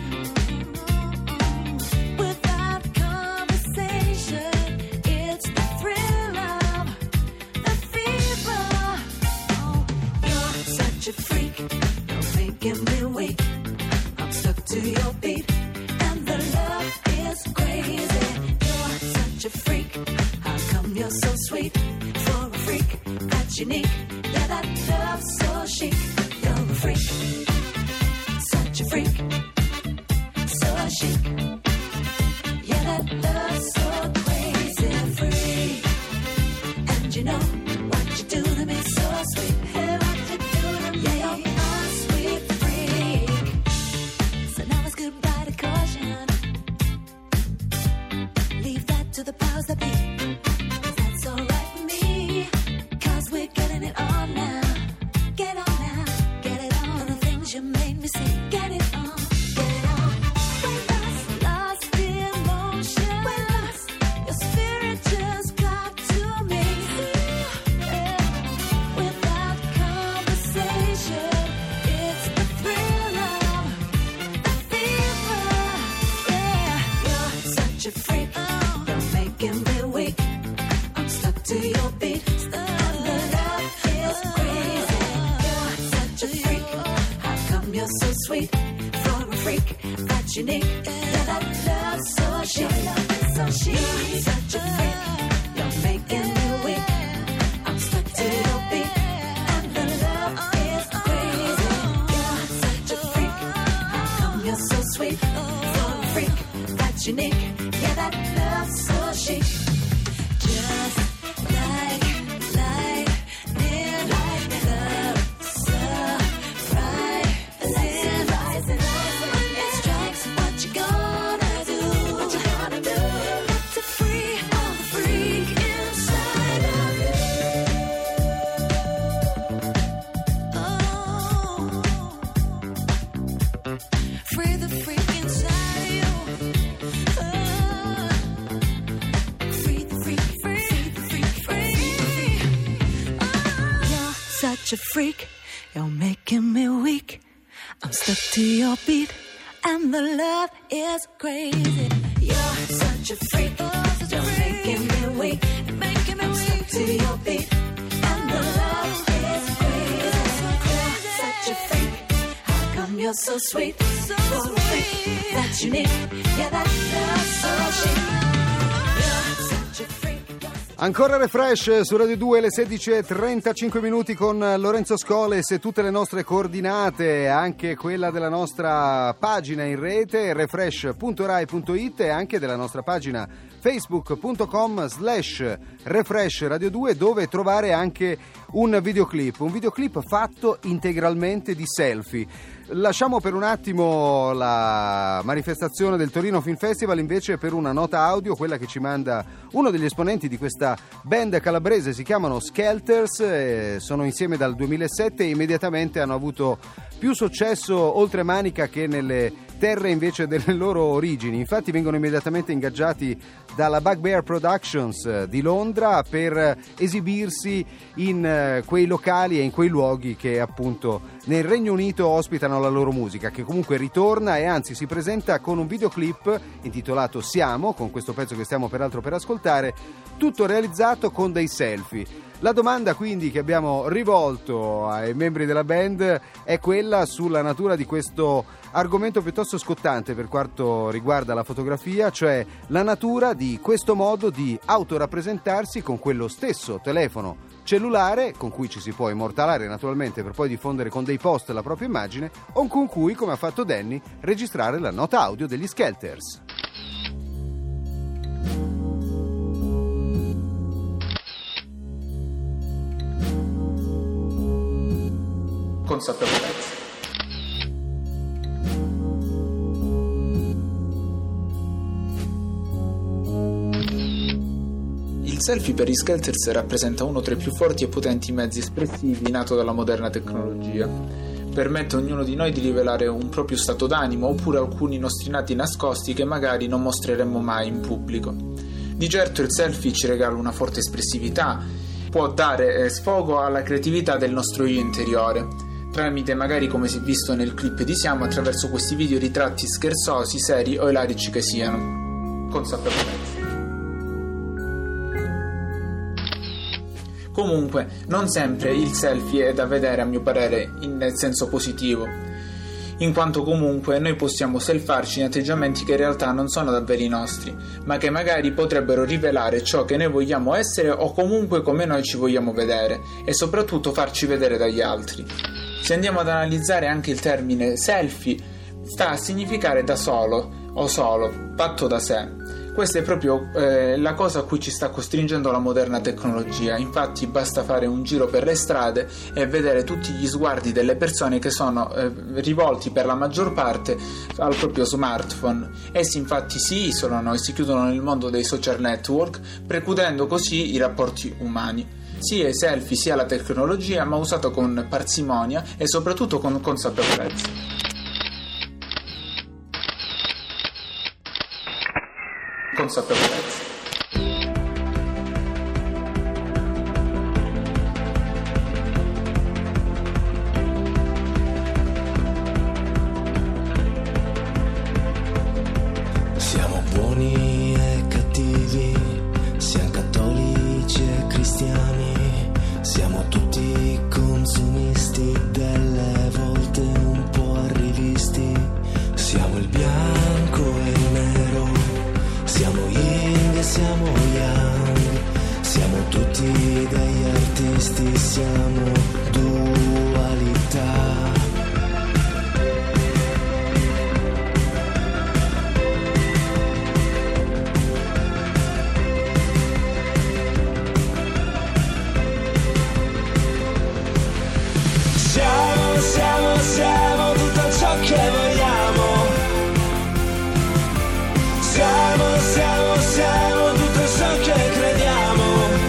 without conversation, it's the thrill of the fever. Oh, you're such a freak, you're making me weak. I'm stuck to your beat, and the love is crazy. You're such a freak, how come you're so sweet? For a freak, that's unique, yeah, that love's so chic. You're a freak, such a freak, so chic, yeah, that love's so crazy. Freak, and you know what you do to me, so sweet. Hey, what you do to me, yeah, you're a sweet freak. So now it's goodbye to caution. Leave that to the powers that be. 'Cause that's alright with me. 'Cause we're getting it on now. Get on now, get it on. The things you made me see. Get it on, get it on. We're lost in motion. We're lost. Your spirit just got to me. Yeah. Without conversation, it's the thrill of the fever. Yeah, you're such a freak. You're making me weak. I'm stuck to your beat. The love is crazy. You're such a freak. How come you're so sweet? For a freak, that's unique. Yeah, that love's so chic. So chic. You're such a freak. You're making me weak. I'm stuck to your beat, and the love is crazy. You're such a freak. How come you're so sweet? For a freak, that's unique. Yeah, that love's so chic. Just like lightning, love surprises. It strikes, what you gonna do? What you gonna do? To free all the freak inside of you. Oh, free the freak inside of you. Free the freak, free the freak, free. You're such a freak, you're making me weak. I'm stuck to your beat, and the love is crazy. You're such a freak, you're making me weak. I'm stuck to your beat, and the love is crazy. You're such a freak, how come you're so sweet? For a freak, that's unique. Yeah, that love's so chic. You're such a freak. Ancora Refresh su Radio 2, le 16:35 minuti con Lorenzo Scoles e tutte le nostre coordinate, anche quella della nostra pagina in rete refresh.rai.it e anche della nostra pagina facebook.com/refresh radio 2, dove trovare anche un videoclip fatto integralmente di selfie. Lasciamo per un attimo la manifestazione del Torino Film Festival invece per una nota audio, quella che ci manda uno degli esponenti di questa band calabrese. Si chiamano Skelters, sono insieme dal 2007 e immediatamente hanno avuto più successo oltre Manica che nelle terre invece delle loro origini. Infatti vengono immediatamente ingaggiati dalla Bugbear Productions di Londra per esibirsi in quei locali e in quei luoghi che appunto nel Regno Unito ospitano la loro musica, che comunque ritorna e anzi si presenta con un videoclip intitolato Siamo, con questo pezzo che stiamo peraltro per ascoltare, tutto realizzato con dei selfie. La domanda quindi che abbiamo rivolto ai membri della band è quella sulla natura di questo argomento piuttosto scottante per quanto riguarda la fotografia, cioè la natura di questo modo di autorappresentarsi con quello stesso telefono cellulare con cui ci si può immortalare naturalmente per poi diffondere con dei post la propria immagine, o con cui, come ha fatto Danny, registrare la nota audio degli Skelters. Consapevolezza. Il selfie per gli Skelters rappresenta uno tra i più forti e potenti mezzi espressivi nato dalla moderna tecnologia. Permette a ognuno di noi di rivelare un proprio stato d'animo oppure alcuni nostri nati nascosti che magari non mostreremmo mai in pubblico. Di certo il selfie ci regala una forte espressività, può dare sfogo alla creatività del nostro io interiore, tramite magari, come si è visto nel clip di Siamo, attraverso questi video ritratti scherzosi, seri o ilarici che siano. Consapevolezza. Comunque, non sempre il selfie è da vedere, a mio parere, in senso positivo, in quanto comunque noi possiamo selfarci in atteggiamenti che in realtà non sono davvero i nostri, ma che magari potrebbero rivelare ciò che noi vogliamo essere o comunque come noi ci vogliamo vedere, e soprattutto farci vedere dagli altri. Se andiamo ad analizzare anche il termine selfie, sta a significare da solo o solo, fatto da sé. Questa è proprio la cosa a cui ci sta costringendo la moderna tecnologia. Infatti basta fare un giro per le strade e vedere tutti gli sguardi delle persone che sono rivolti per la maggior parte al proprio smartphone. Essi infatti si isolano e si chiudono nel mondo dei social network, precludendo così i rapporti umani. Sia i selfie sia la tecnologia, ma usato con parsimonia e soprattutto con consapevolezza. Consapevolezza. Siamo buoni e cattivi, siamo cattolici e cristiani, siamo tutti consumisti, delle volte un po' arrivisti, siamo il bianco e il nero, siamo yin e siamo yang, siamo tutti degli artisti, siamo dualità. Siamo tutto ciò che vogliamo. Siamo tutto ciò che crediamo.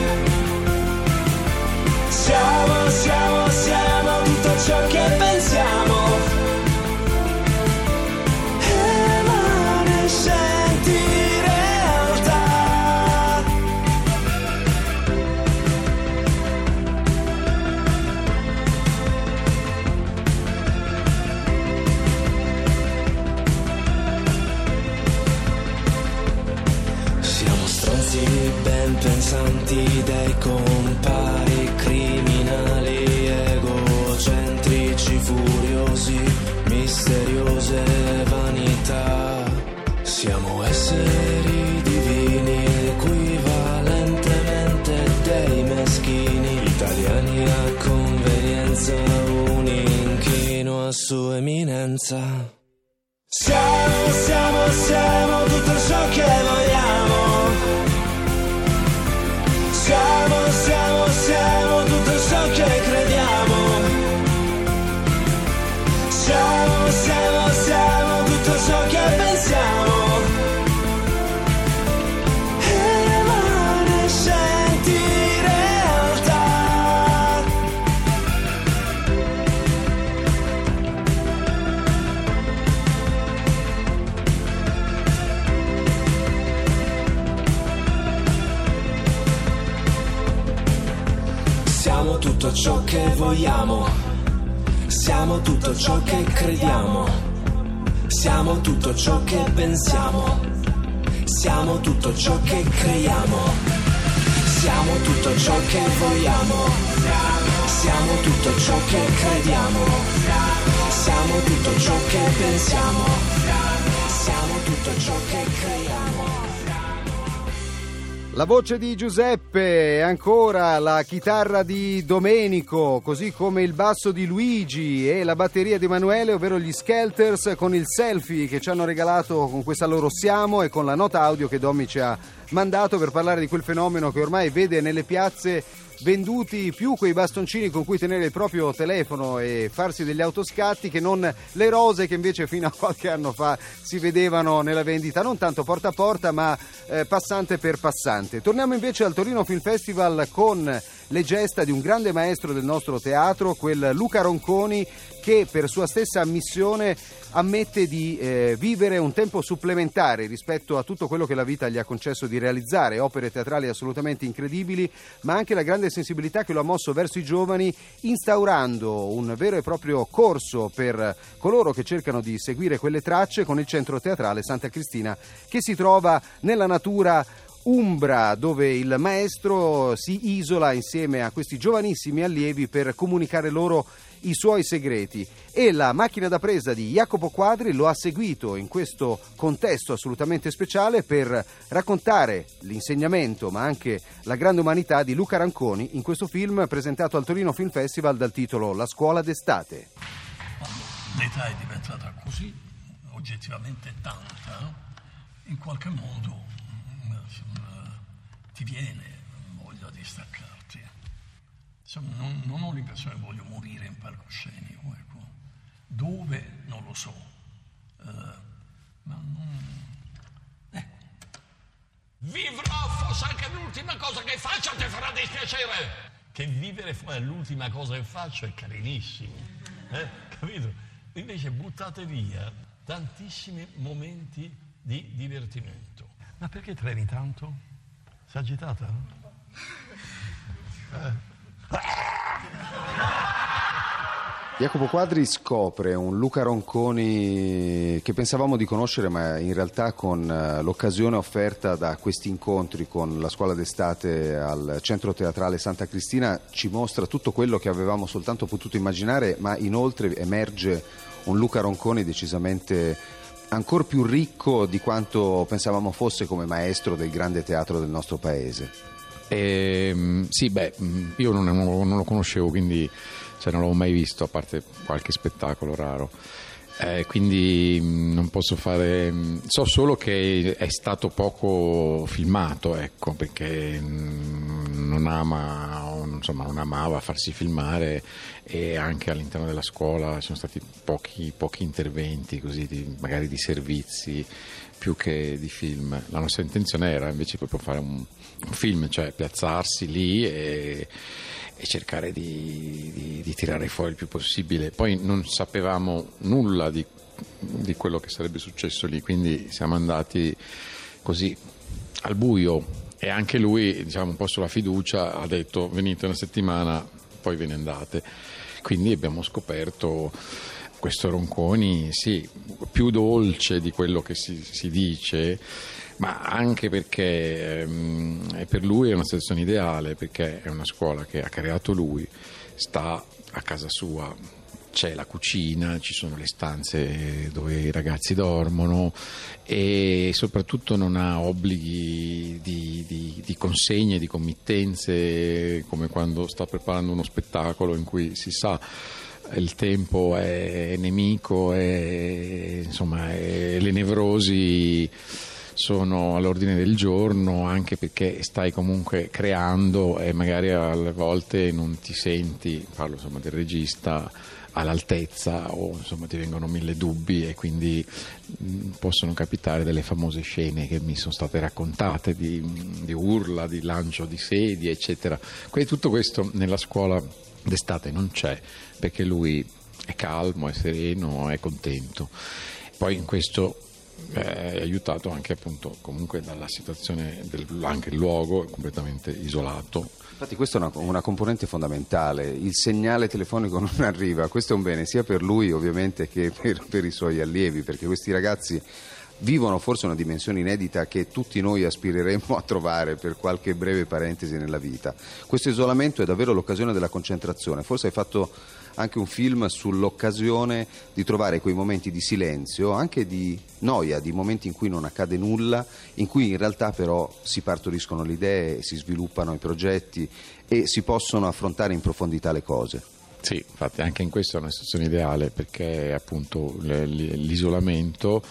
Siamo tutto ciò che pensiamo. Evanescenti realtà. Ben pensanti dei compari criminali, egocentrici, furiosi, misteriose vanità. Siamo esseri divini, equivalentemente dei meschini, italiani a convenienza, un inchino a sua eminenza. Siamo tutto ciò che vogliamo. Siamo tutto ciò che crediamo. Siamo tutto ciò che pensiamo. Evanescenti realtà. Siamo tutto ciò che vogliamo, siamo tutto ciò che crediamo, siamo tutto ciò che pensiamo, siamo tutto ciò che creiamo, siamo tutto ciò che vogliamo, siamo tutto ciò che crediamo, siamo tutto ciò che pensiamo, siamo tutto ciò che creiamo. La voce di Giuseppe e ancora la chitarra di Domenico, così come il basso di Luigi e la batteria di Emanuele, ovvero gli Skelters, con il selfie che ci hanno regalato con questa loro Siamo e con la nota audio che Domi ci ha mandato per parlare di quel fenomeno che ormai vede nelle piazze venduti più quei bastoncini con cui tenere il proprio telefono e farsi degli autoscatti che non le rose che invece fino a qualche anno fa si vedevano nella vendita, non tanto porta a porta ma passante per passante. Torniamo invece al Torino Film Festival con le gesta di un grande maestro del nostro teatro, quel Luca Ronconi, che per sua stessa ammissione ammette di vivere un tempo supplementare rispetto a tutto quello che la vita gli ha concesso di realizzare, opere teatrali assolutamente incredibili, ma anche la grande sensibilità che lo ha mosso verso i giovani, instaurando un vero e proprio corso per coloro che cercano di seguire quelle tracce con il Centro Teatrale Santa Cristina, che si trova nella natura umbra, dove il maestro si isola insieme a questi giovanissimi allievi per comunicare loro i suoi segreti, e la macchina da presa di Jacopo Quadri lo ha seguito in questo contesto assolutamente speciale per raccontare l'insegnamento ma anche la grande umanità di Luca Ronconi in questo film presentato al Torino Film Festival dal titolo La scuola d'estate. L'età è diventata così oggettivamente tanta, no? In qualche modo ti viene voglia di staccarti. Insomma, non ho l'impressione che voglio morire in palcoscenico, ecco. Dove? Non lo so. Ma non... Ecco. Vivrò fosse anche l'ultima cosa che faccio, ti farà dispiacere. Che vivere è l'ultima cosa che faccio è carinissimo. Capito? Invece buttate via tantissimi momenti di divertimento. Ma perché tremi tanto? Sei agitata? Jacopo Quadri scopre un Luca Ronconi che pensavamo di conoscere, ma in realtà con l'occasione offerta da questi incontri con la scuola d'estate al Centro Teatrale Santa Cristina ci mostra tutto quello che avevamo soltanto potuto immaginare, ma inoltre emerge un Luca Ronconi decisamente ancora più ricco di quanto pensavamo fosse come maestro del grande teatro del nostro paese. Sì, io non lo conoscevo, quindi non l'avevo mai visto, a parte qualche spettacolo raro, quindi non posso fare, so solo che è stato poco filmato, ecco, perché non amava farsi filmare, e anche all'interno della scuola ci sono stati pochi interventi così magari di servizi più che di film. La nostra intenzione era invece proprio fare un film, cioè piazzarsi lì e cercare di tirare fuori il più possibile. Poi non sapevamo nulla di quello che sarebbe successo lì, quindi siamo andati così al buio, e anche lui, diciamo, un po' sulla fiducia ha detto venite una settimana, poi ve ne andate. Quindi abbiamo scoperto questo Ronconi, sì, più dolce di quello che si dice, ma anche perché per lui è una situazione ideale, perché è una scuola che ha creato lui, sta a casa sua, c'è la cucina, ci sono le stanze dove i ragazzi dormono, e soprattutto non ha obblighi di consegne, di committenze, come quando sta preparando uno spettacolo in cui si sa il tempo è nemico, e insomma le nevrosi sono all'ordine del giorno, anche perché stai comunque creando e magari alle volte non ti senti, parlo insomma del regista, all'altezza, o insomma ti vengono mille dubbi, e quindi possono capitare delle famose scene che mi sono state raccontate di urla, di lancio di sedie, eccetera. Quindi tutto questo nella scuola d'estate non c'è, perché lui è calmo, è sereno, è contento. Poi in questo è aiutato anche appunto comunque dalla situazione anche il luogo è completamente isolato. Infatti questa è una componente fondamentale, il segnale telefonico non arriva, questo è un bene sia per lui ovviamente che per i suoi allievi, perché questi ragazzi vivono forse una dimensione inedita che tutti noi aspireremmo a trovare per qualche breve parentesi nella vita. Questo isolamento è davvero l'occasione della concentrazione, forse hai fatto anche un film sull'occasione di trovare quei momenti di silenzio, anche di noia, di momenti in cui non accade nulla, in cui in realtà però si partoriscono le idee, si sviluppano i progetti e si possono affrontare in profondità le cose. Sì, infatti anche in questo è una situazione ideale, perché appunto l'isolamento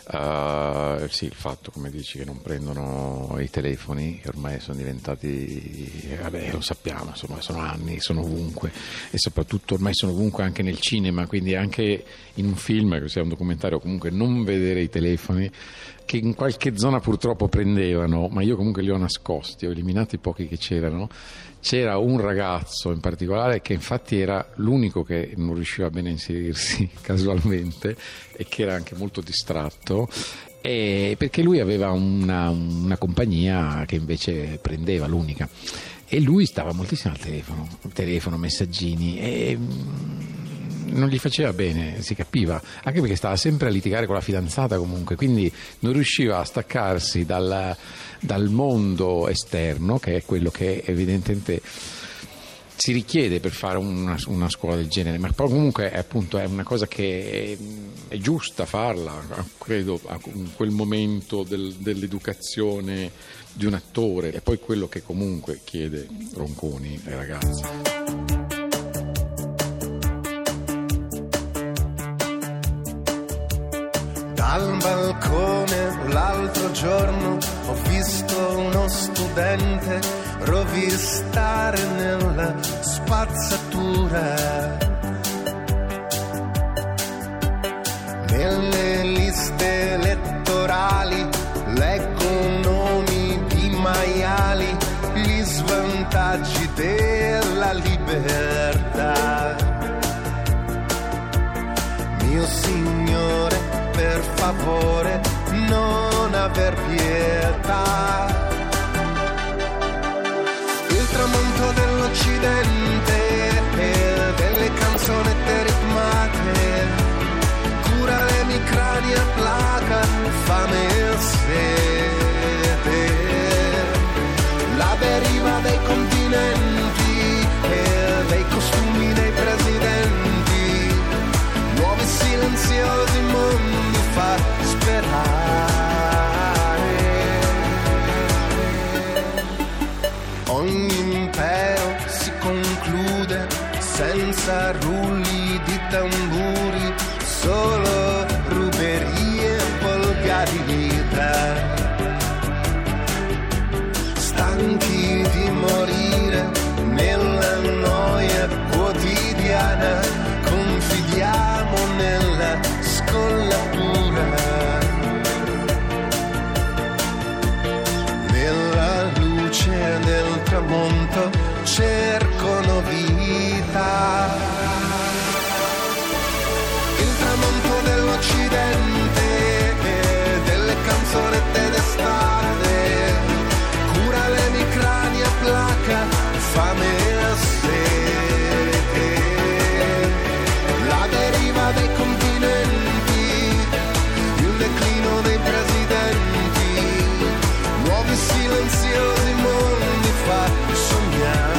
Sì, il fatto, come dici, che non prendono i telefoni, che ormai sono diventati, vabbè, lo sappiamo, insomma, sono anni, sono ovunque, e soprattutto ormai sono ovunque anche nel cinema, quindi anche in un film, che sia un documentario, comunque non vedere i telefoni, che in qualche zona purtroppo prendevano, ma io comunque li ho nascosti, ho eliminato i pochi che c'erano. C'era un ragazzo in particolare che infatti era l'unico che non riusciva bene a inserirsi casualmente e che era anche molto distratto, perché lui aveva una compagnia che invece prendeva, l'unica, e lui stava moltissimo al telefono, messaggini, e non gli faceva bene, si capiva, anche perché stava sempre a litigare con la fidanzata comunque, quindi non riusciva a staccarsi dal mondo esterno, che è quello che evidentemente si richiede per fare una scuola del genere, ma poi comunque appunto è una cosa che è giusta farla, credo, in quel momento dell'educazione di un attore, e poi quello che comunque chiede Ronconi ai ragazzi. Dal balcone l'altro giorno ho visto uno studente rovistare nella spazzatura. Nelle liste elettorali leggo nomi di maiali, gli svantaggi della libertà. Mio Signore, per favore non aver pietà. Il tramonto dell'Occidente e delle canzonette ritmate, cura l'emicrania, placa fame e sete. La deriva dei continenti e dei costumi dei presidenti, nuovi silenziosi mondi fa sperare. Ogni impero si conclude senza rulli di tamburi, solo ruberie e volgarità. Stanchi di morire nella noia quotidiana, confidiamo nella scollatura. Nella luce del tramonto cercano vita. Il tramonto dell'Occidente e delle canzonette d'estate, cura l'emicrania, placa fame e sete. La deriva dei continenti, il declino dei presidenti, nuovi silenziosi mondi fa sognare.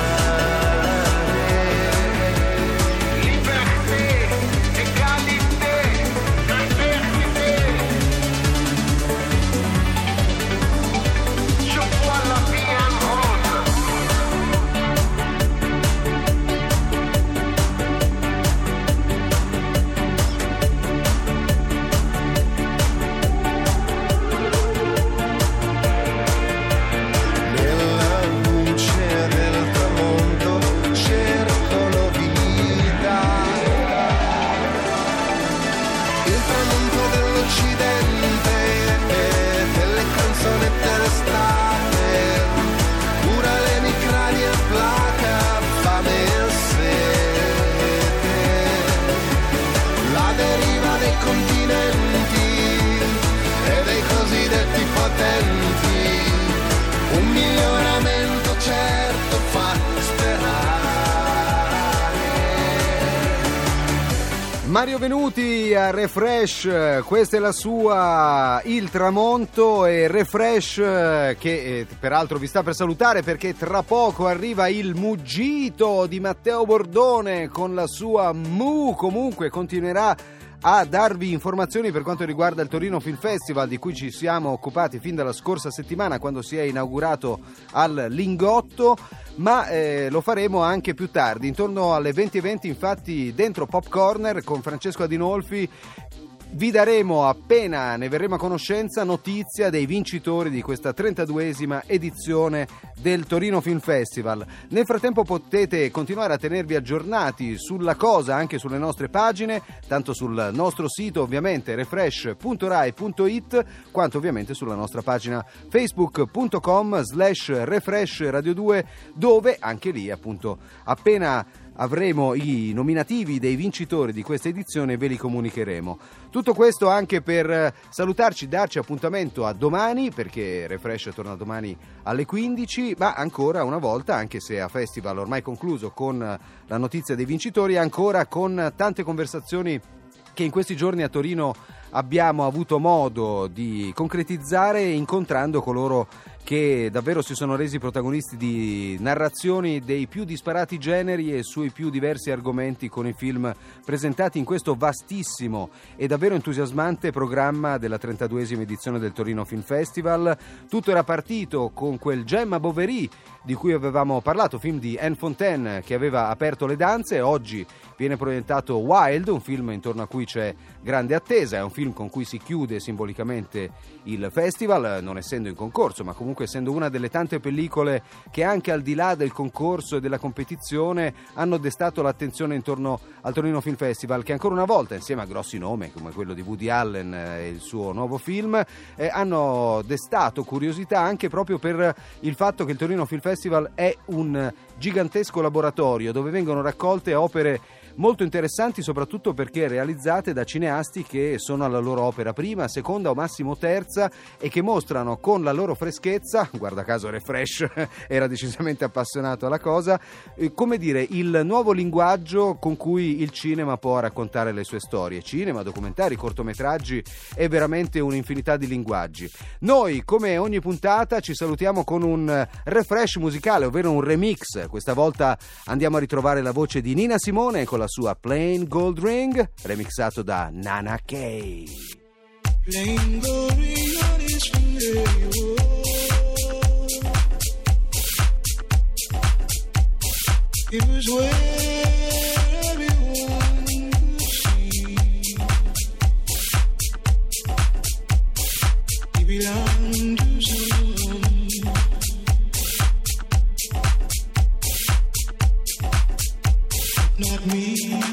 Liberté, égalité, diversité. Je vois la vie en rose. Un miglioramento certo fa sperare. Mario Venuti a Refresh, questa è la sua Il Tramonto, e Refresh che peraltro vi sta per salutare perché tra poco arriva il Muggito di Matteo Bordone con la sua Mu, comunque continuerà a darvi informazioni per quanto riguarda il Torino Film Festival, di cui ci siamo occupati fin dalla scorsa settimana quando si è inaugurato al Lingotto, ma lo faremo anche più tardi, intorno alle 20:20, infatti dentro Pop Corner con Francesco Adinolfi Vi daremo, appena ne verremo a conoscenza, notizia dei vincitori di questa 32esima edizione del Torino Film Festival. Nel frattempo potete continuare a tenervi aggiornati sulla cosa anche sulle nostre pagine, tanto sul nostro sito ovviamente refresh.rai.it, quanto ovviamente sulla nostra pagina facebook.com/refresh radio 2, dove anche lì appunto appena avremo i nominativi dei vincitori di questa edizione ve li comunicheremo. Tutto questo anche per salutarci, darci appuntamento a domani, perché Refresh torna domani alle 15, ma ancora una volta, anche se a festival ormai concluso con la notizia dei vincitori, ancora con tante conversazioni che in questi giorni a Torino abbiamo avuto modo di concretizzare, incontrando coloro che davvero si sono resi protagonisti di narrazioni dei più disparati generi e sui più diversi argomenti con i film presentati in questo vastissimo e davvero entusiasmante programma della 32esima edizione del Torino Film Festival. Tutto era partito con quel Gemma Bovary di cui avevamo parlato, film di Anne Fontaine che aveva aperto le danze. Oggi viene proiettato Wild, un film intorno a cui c'è grande attesa, è un film con cui si chiude simbolicamente il festival, non essendo in concorso, ma comunque essendo una delle tante pellicole che anche al di là del concorso e della competizione hanno destato l'attenzione intorno al Torino Film Festival, che ancora una volta, insieme a grossi nomi come quello di Woody Allen e il suo nuovo film, hanno destato curiosità anche proprio per il fatto che il Torino Film Festival è un gigantesco laboratorio dove vengono raccolte opere molto interessanti, soprattutto perché realizzate da cineasti che sono alla loro opera prima, seconda o massimo terza e che mostrano con la loro freschezza, guarda caso Refresh era decisamente appassionato alla cosa, come dire, il nuovo linguaggio con cui il cinema può raccontare le sue storie. Cinema, documentari, cortometraggi e veramente un'infinità di linguaggi. Noi, come ogni puntata, ci salutiamo con un refresh musicale, ovvero un remix. Questa volta andiamo a ritrovare la voce di Nina Simone con la sua Plain Gold Ring, remixato da Nana K. Plain gold ring on his finger, it was where everyone could see he belonged to someone. Not me.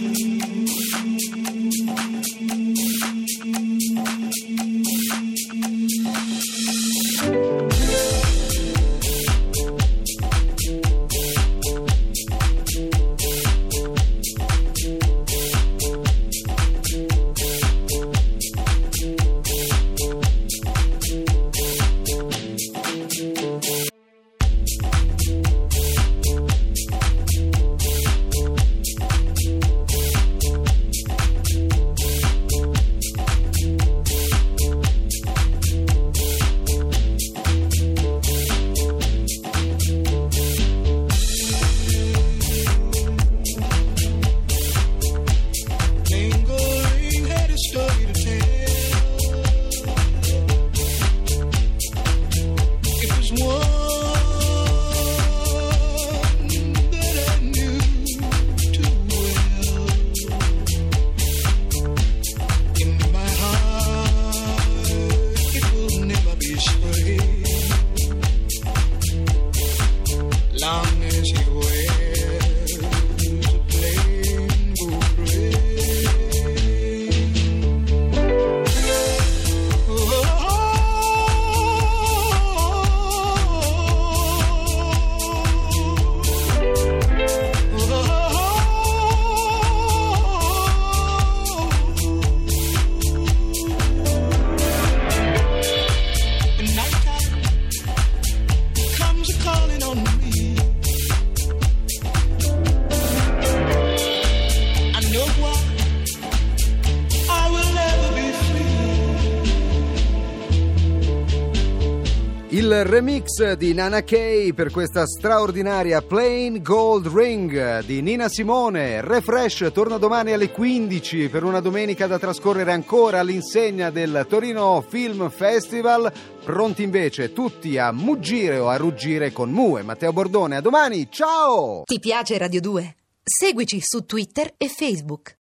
Il remix di Nana K per questa straordinaria Plain Gold Ring di Nina Simone. Refresh torna domani alle 15 per una domenica da trascorrere ancora all'insegna del Torino Film Festival. Pronti invece tutti a muggire o a ruggire con Mu e Matteo Bordone. A domani, ciao! Ti piace Radio 2? Seguici su Twitter e Facebook.